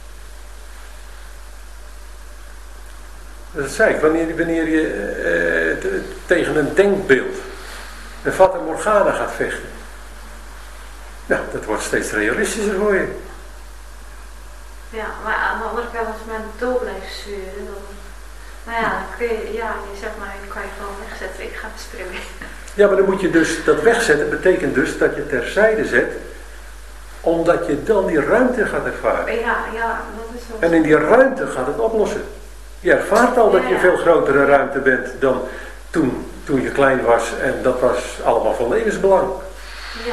[SPEAKER 1] Dat zei ik, wanneer je tegen een denkbeeld, een Fata Morgana gaat vechten. Nou, dat wordt steeds realistischer voor je.
[SPEAKER 6] Ja, maar aan de andere kant, als men door blijft sturen, dan... Nou ja, dan kun je, je zegt maar, je kan je gewoon wegzetten, ik ga springen.
[SPEAKER 1] Ja, maar dan moet je dus, dat wegzetten betekent dus dat je terzijde zet, omdat je dan die ruimte gaat ervaren.
[SPEAKER 6] Ja, dat is zo.
[SPEAKER 1] En in die ruimte gaat het oplossen. Je ervaart al dat je veel grotere ruimte bent dan toen je klein was en dat was allemaal van levensbelang.
[SPEAKER 6] Ja.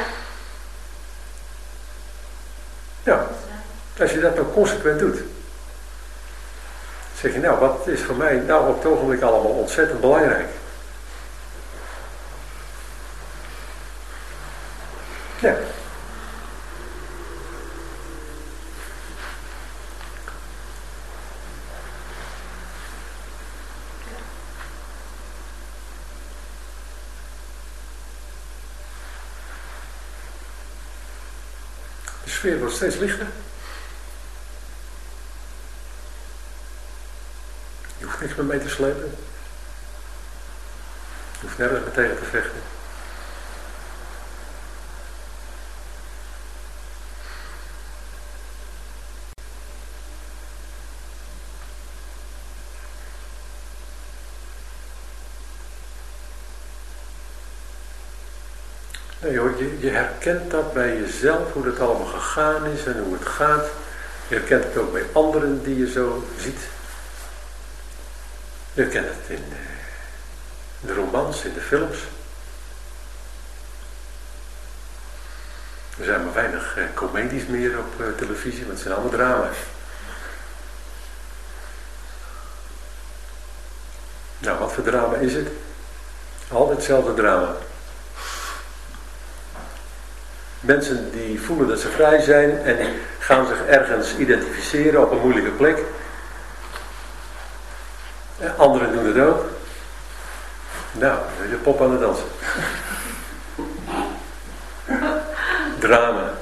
[SPEAKER 1] Ja, als je dat nou consequent doet. Zeg je, nou, wat is voor mij nou op het ogenblik allemaal ontzettend belangrijk? Ja. De sfeer wordt steeds lichter. Je hoeft niks meer mee te slepen. Je hoeft nergens meer tegen te vechten. Nee hoor, je herkent dat bij jezelf, hoe dat allemaal gegaan is en hoe het gaat. Je herkent het ook bij anderen die je zo ziet. Je herkent het in de romans, in de films. Er zijn maar weinig comedies meer op televisie, want het zijn allemaal drama's. Nou, wat voor drama is het? Altijd hetzelfde drama. Mensen die voelen dat ze vrij zijn en die gaan zich ergens identificeren op een moeilijke plek. Anderen doen het ook. Nou, dan is je pop aan het dansen. Drama.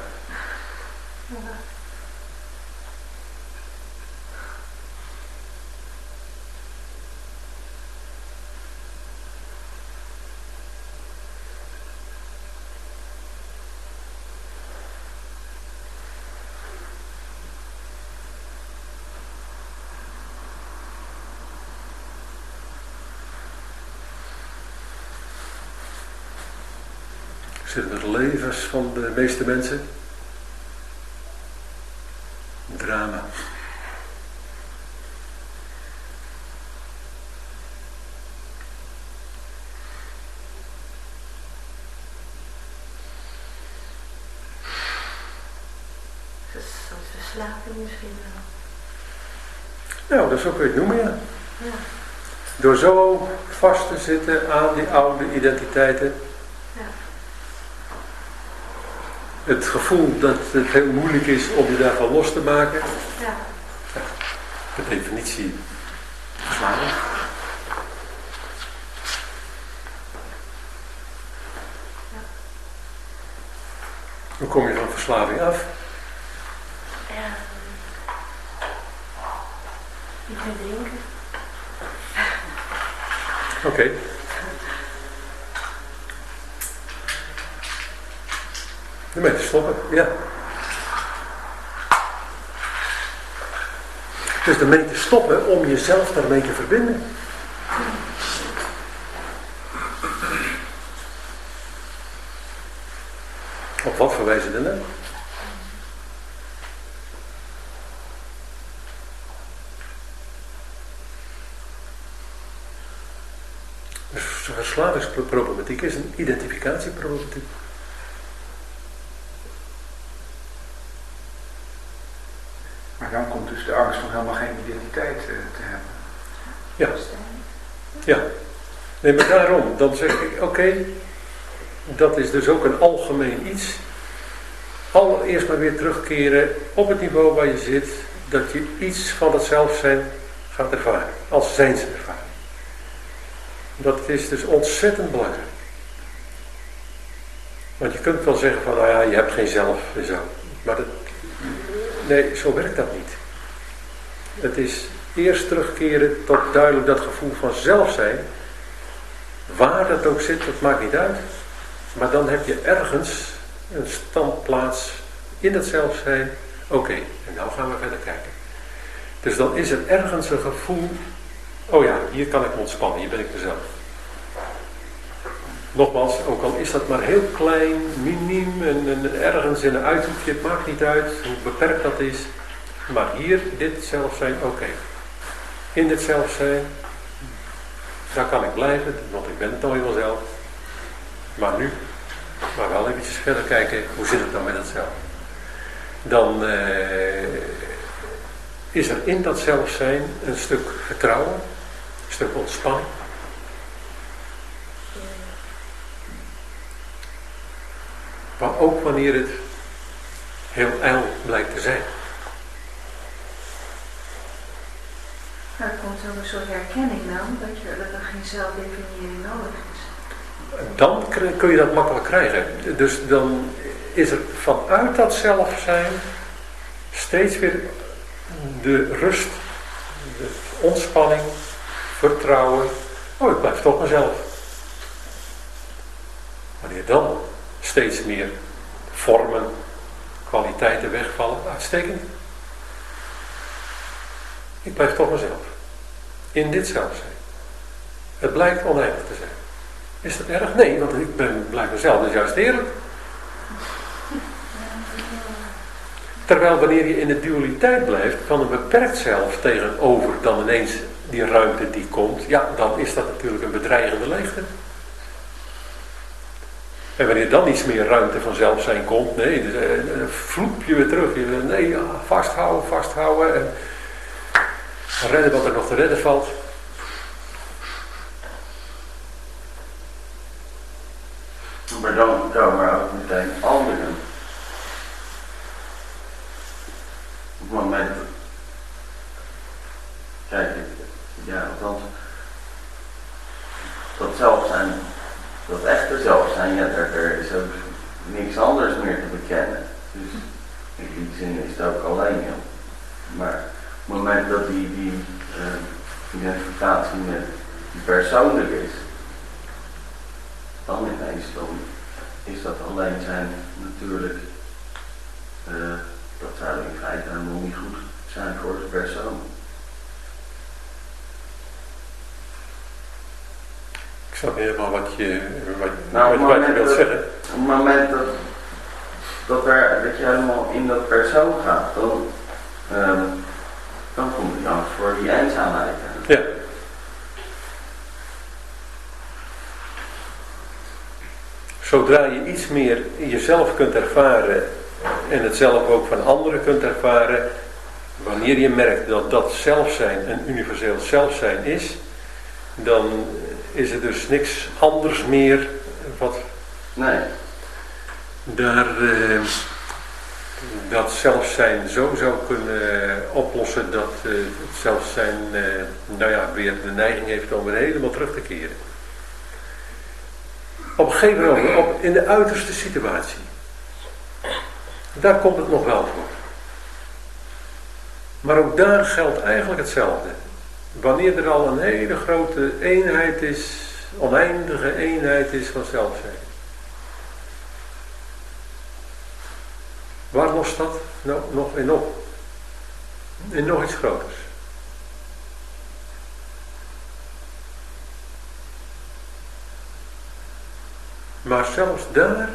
[SPEAKER 1] Zitten de levens van de meeste mensen? Drama.
[SPEAKER 6] Een soort verslaving misschien wel.
[SPEAKER 1] Nou, dat zo kun je het noemen, ja. Door zo vast te zitten aan die oude identiteiten. Het gevoel dat het heel moeilijk is om je daarvan los te maken.
[SPEAKER 6] Ja.
[SPEAKER 1] Ja, per definitie verslaving.
[SPEAKER 6] Ja.
[SPEAKER 1] Hoe kom je van verslaving af?
[SPEAKER 6] Niet meer drinken.
[SPEAKER 1] Oké. Ermee te stoppen, ja. Dus ermee te stoppen om jezelf daarmee te verbinden. Op wat voor wijze dan ook? Dus verslavingsproblematiek is een identificatieproblematiek.
[SPEAKER 8] Maar dan komt dus de angst om helemaal geen identiteit te hebben.
[SPEAKER 1] Ja. Ja. Nee, maar daarom, dan zeg ik, oké, dat is dus ook een algemeen iets. Allereerst maar weer terugkeren op het niveau waar je zit, dat je iets van het zelfzijn gaat ervaren, als zijnservaring. Dat is dus ontzettend belangrijk. Want je kunt wel zeggen van, nou ja, je hebt geen zelf en zo. Maar nee, zo werkt dat niet. Het is eerst terugkeren tot duidelijk dat gevoel van zelfzijn. Waar dat ook zit, dat maakt niet uit. Maar dan heb je ergens een standplaats in het zelfzijn. Oké, en nou gaan we verder kijken. Dus dan is er ergens een gevoel. Oh ja, hier kan ik me ontspannen, hier ben ik mezelf. Nogmaals, ook al is dat maar heel klein, miniem en ergens in een uithoekje, het maakt niet uit hoe beperkt dat is. Maar hier, dit zelfzijn, oké. In dit zelfzijn, daar kan ik blijven, want ik ben het al helemaal zelf. Maar nu, maar wel eventjes verder kijken, hoe zit het dan met het zelf? Dan is er in dat zelfzijn een stuk vertrouwen, een stuk ontspanning. Maar ook wanneer het heel ijl blijkt te zijn.
[SPEAKER 10] Er komt ook een soort herkenning dan, dat er geen zelfdefiniëring nodig is.
[SPEAKER 1] Dan kun je dat makkelijk krijgen. Dus dan is er vanuit dat zelfzijn steeds weer de rust, de ontspanning, vertrouwen. Oh, ik blijf toch mezelf. Wanneer dan steeds meer vormen, kwaliteiten wegvallen, uitstekend. Ik blijf toch mezelf. In dit zelfzijn. Het blijkt oneindig te zijn. Is dat erg? Nee, want ik blijf mezelf. Dat is juist eerlijk. Terwijl wanneer je in de dualiteit blijft van een beperkt zelf tegenover dan ineens die ruimte die komt, ja, dan is dat natuurlijk een bedreigende leegte. En wanneer dan iets meer ruimte van zelfzijn komt, nee, dan vloep je weer terug. Nee, ja, vasthouden en redden wat er nog te redden valt.
[SPEAKER 7] Maar dan komen er ook meteen anderen. Op het moment, kijk, ja, althans, dat zelfzijn, dat echte zelfzijn, ja, er is ook niks anders meer te bekennen. Dus in die zin is het ook alleen, ja. Maar op het moment dat die identificatie met die persoonlijk is, dan ineens dan is dat alleen zijn natuurlijk, dat zou in feite helemaal niet goed zijn voor de persoon.
[SPEAKER 1] Ik snap niet helemaal wat je
[SPEAKER 7] Op
[SPEAKER 1] wilt zeggen.
[SPEAKER 7] het moment dat je helemaal in dat persoon gaat, dan komt die angst voor die eenzaamheid.
[SPEAKER 1] Ja. Zodra je iets meer jezelf kunt ervaren en het zelf ook van anderen kunt ervaren, wanneer je merkt dat dat zelfzijn een universeel zelfzijn is, dan is er dus niks anders meer wat...
[SPEAKER 7] Nee.
[SPEAKER 1] dat zelfzijn zo zou kunnen oplossen dat het zelfzijn weer de neiging heeft om weer helemaal terug te keren. Op een gegeven moment, in de uiterste situatie, daar komt het nog wel voor. Maar ook daar geldt eigenlijk hetzelfde. Wanneer er al een hele grote eenheid is, oneindige eenheid is van zelfzijn. Waar lost dat nog in op? In nog iets groters. Maar zelfs daar,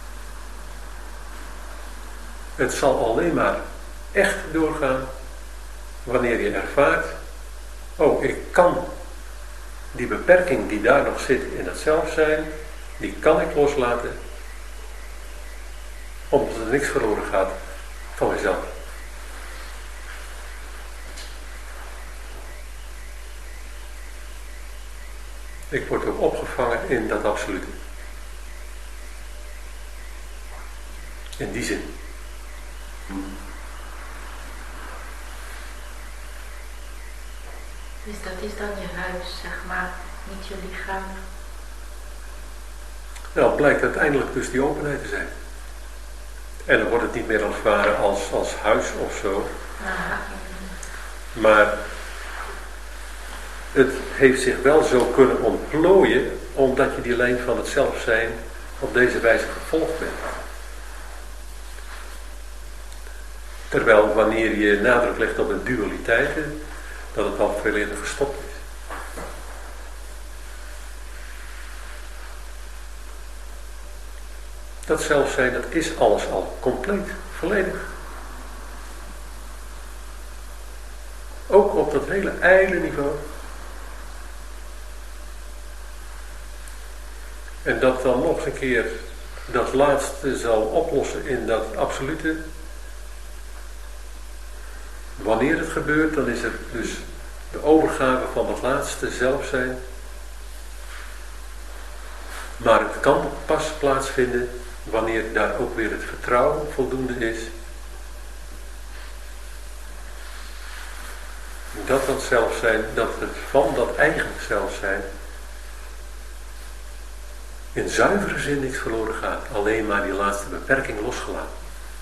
[SPEAKER 1] het zal alleen maar echt doorgaan wanneer je ervaart, oh, ik kan die beperking die daar nog zit in het zelfzijn, die kan ik loslaten, omdat er niks verloren gaat van mezelf. Ik word ook opgevangen in dat absolute. In die zin.
[SPEAKER 6] Dus dat is dan je huis, zeg maar, niet je lichaam.
[SPEAKER 1] Nou, het blijkt uiteindelijk dus die openheid te zijn. En dan wordt het niet meer ervaren als huis of zo.
[SPEAKER 6] Aha.
[SPEAKER 1] Maar het heeft zich wel zo kunnen ontplooien, omdat je die lijn van het zelfzijn op deze wijze gevolgd bent. Terwijl wanneer je nadruk legt op de dualiteiten, dat het al veel eerder gestopt is. Dat zelfzijn, dat is alles al compleet, volledig. Ook op dat hele ijle niveau. En dat dan nog een keer dat laatste zal oplossen in dat absolute. Wanneer het gebeurt, dan is er dus de overgave van dat laatste zelfzijn. Maar het kan pas plaatsvinden wanneer daar ook weer het vertrouwen voldoende is. Dat zelfzijn, dat het van dat eigen zelfzijn in zuivere zin niks verloren gaat. Alleen maar die laatste beperking losgelaten.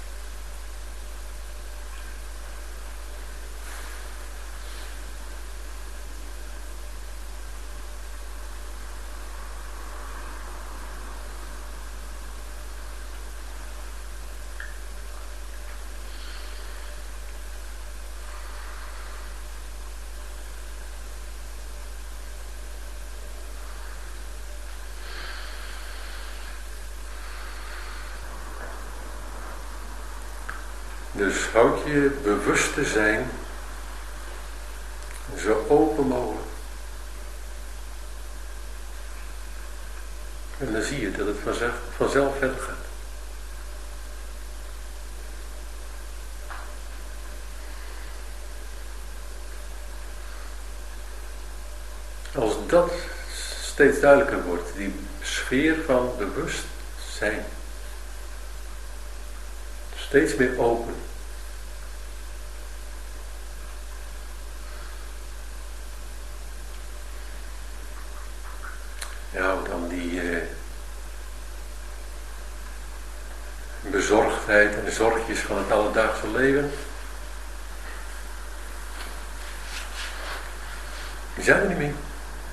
[SPEAKER 1] Dus houd je bewust te zijn zo open mogelijk. En dan zie je dat het vanzelf verder gaat. Als dat steeds duidelijker wordt, die sfeer van bewustzijn. Steeds meer open. Ja, dan die bezorgdheid en de zorgjes van het alledaagse leven. Die zijn er niet meer.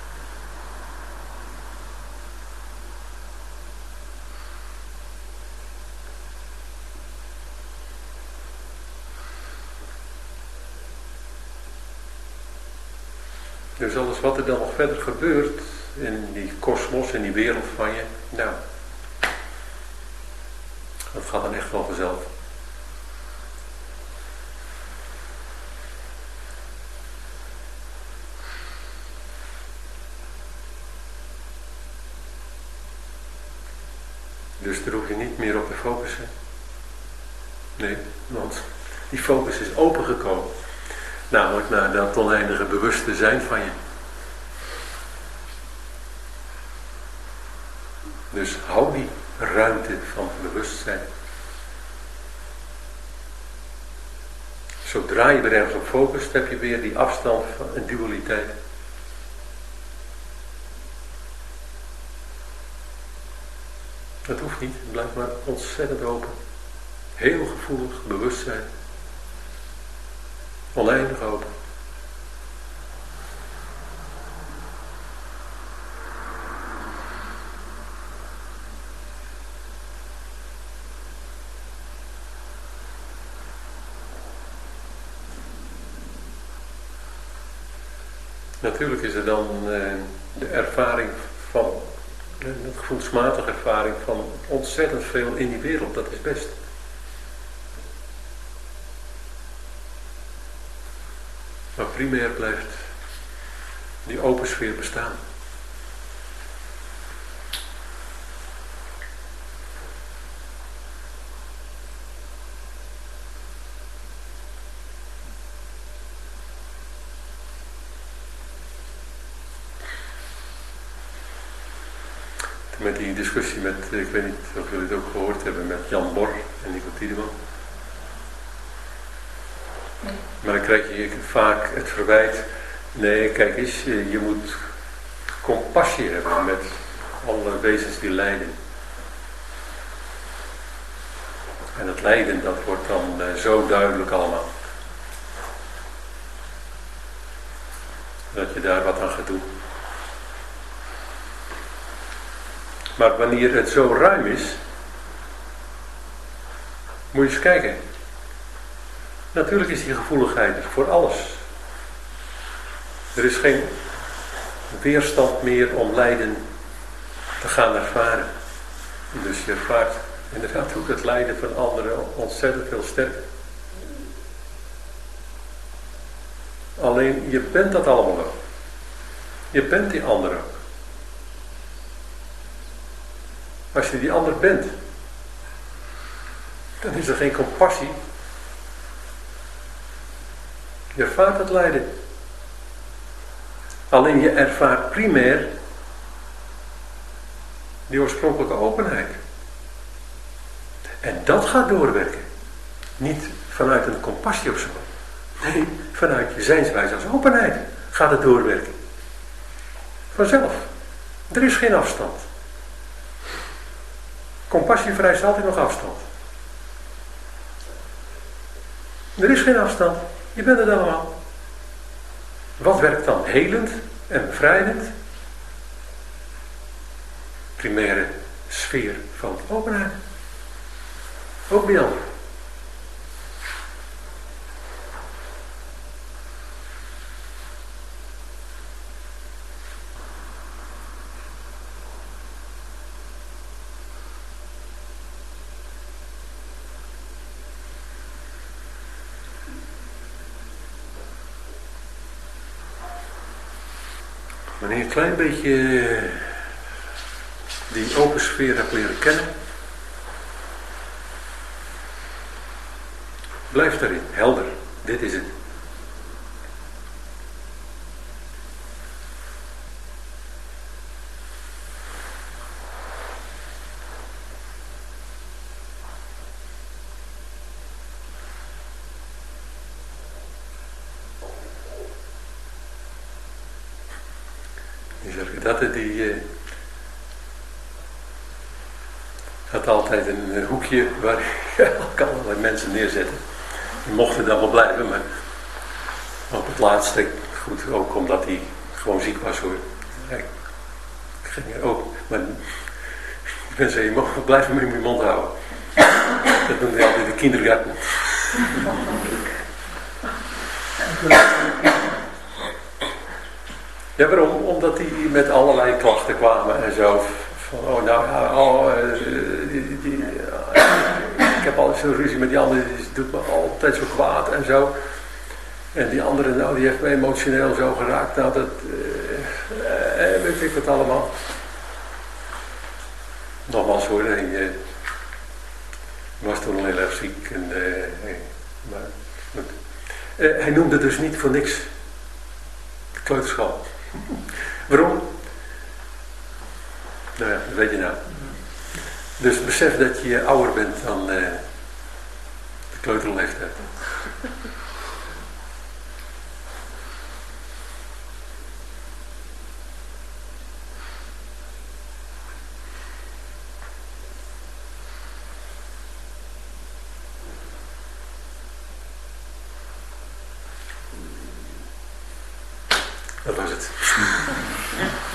[SPEAKER 1] Dus alles wat er dan nog verder gebeurt in die kosmos, in die wereld van je, nou, dat gaat dan echt wel vanzelf. Dus daar hoef je niet meer op te focussen. Nee, want die focus is opengekomen. Namelijk naar dat oneindige bewuste zijn van je. Dus hou die ruimte van bewustzijn. Zodra je weer ergens op focust, heb je weer die afstand van een dualiteit. Dat hoeft niet, het blijft maar ontzettend open. Heel gevoelig, bewustzijn. Oneindig open. Natuurlijk is er dan de ervaring van, de gevoelsmatige ervaring van ontzettend veel in die wereld, dat is best. Maar primair blijft die open sfeer bestaan. Met die discussie met, ik weet niet of jullie het ook gehoord hebben, met Jan Bor en Nico Tiedeman. Nee. Maar dan krijg je vaak het verwijt, nee kijk eens, je moet compassie hebben met alle wezens die lijden. En het lijden, dat wordt dan zo duidelijk allemaal. Dat je daar wat aan gaat doen. Maar wanneer het zo ruim is, moet je eens kijken. Natuurlijk is die gevoeligheid voor alles. Er is geen weerstand meer om lijden te gaan ervaren. Dus je ervaart inderdaad ook het lijden van anderen ontzettend veel sterker. Alleen je bent dat allemaal ook. Je bent die ander ook. Als je die ander bent, dan is er geen compassie. Je ervaart het lijden. Alleen je ervaart primair die oorspronkelijke openheid. En dat gaat doorwerken. Niet vanuit een compassie of zo. Nee, vanuit je zijnswijze als openheid gaat het doorwerken. Vanzelf. Er is geen afstand. Compassie vereist altijd nog afstand. Er is geen afstand. Je bent het allemaal. Wat werkt dan helend en bevrijdend? Primaire sfeer van openheid. Ook bij anderen. Wanneer je een klein beetje die open sfeer hebt leren kennen, blijf daarin, helder, dit is het. Die had altijd een hoekje waar je allerlei mensen neerzetten. Die mochten dan wel blijven, maar op het laatste, goed, ook omdat hij gewoon ziek was hoor. Ik ging ook, maar mensen zeiden, je mag blijven met je mond houden. Dat noemde hij altijd de kindergarten. Ja, waarom? Omdat die met allerlei klachten kwamen en zo. Van, oh nou ja, ik heb altijd zo'n ruzie met die andere, die doet me altijd zo kwaad en zo. En die andere, nou, die heeft me emotioneel zo geraakt. Nou, dat, weet ik wat allemaal. Nogmaals hoor, hij was toen al heel erg ziek. En, maar goed. Hij noemde dus niet voor niks de kleuterschool. Waarom? Nou ja, dat weet je nou. Dus besef dat je ouder bent dan de kleuterleeftijd. Dat was het.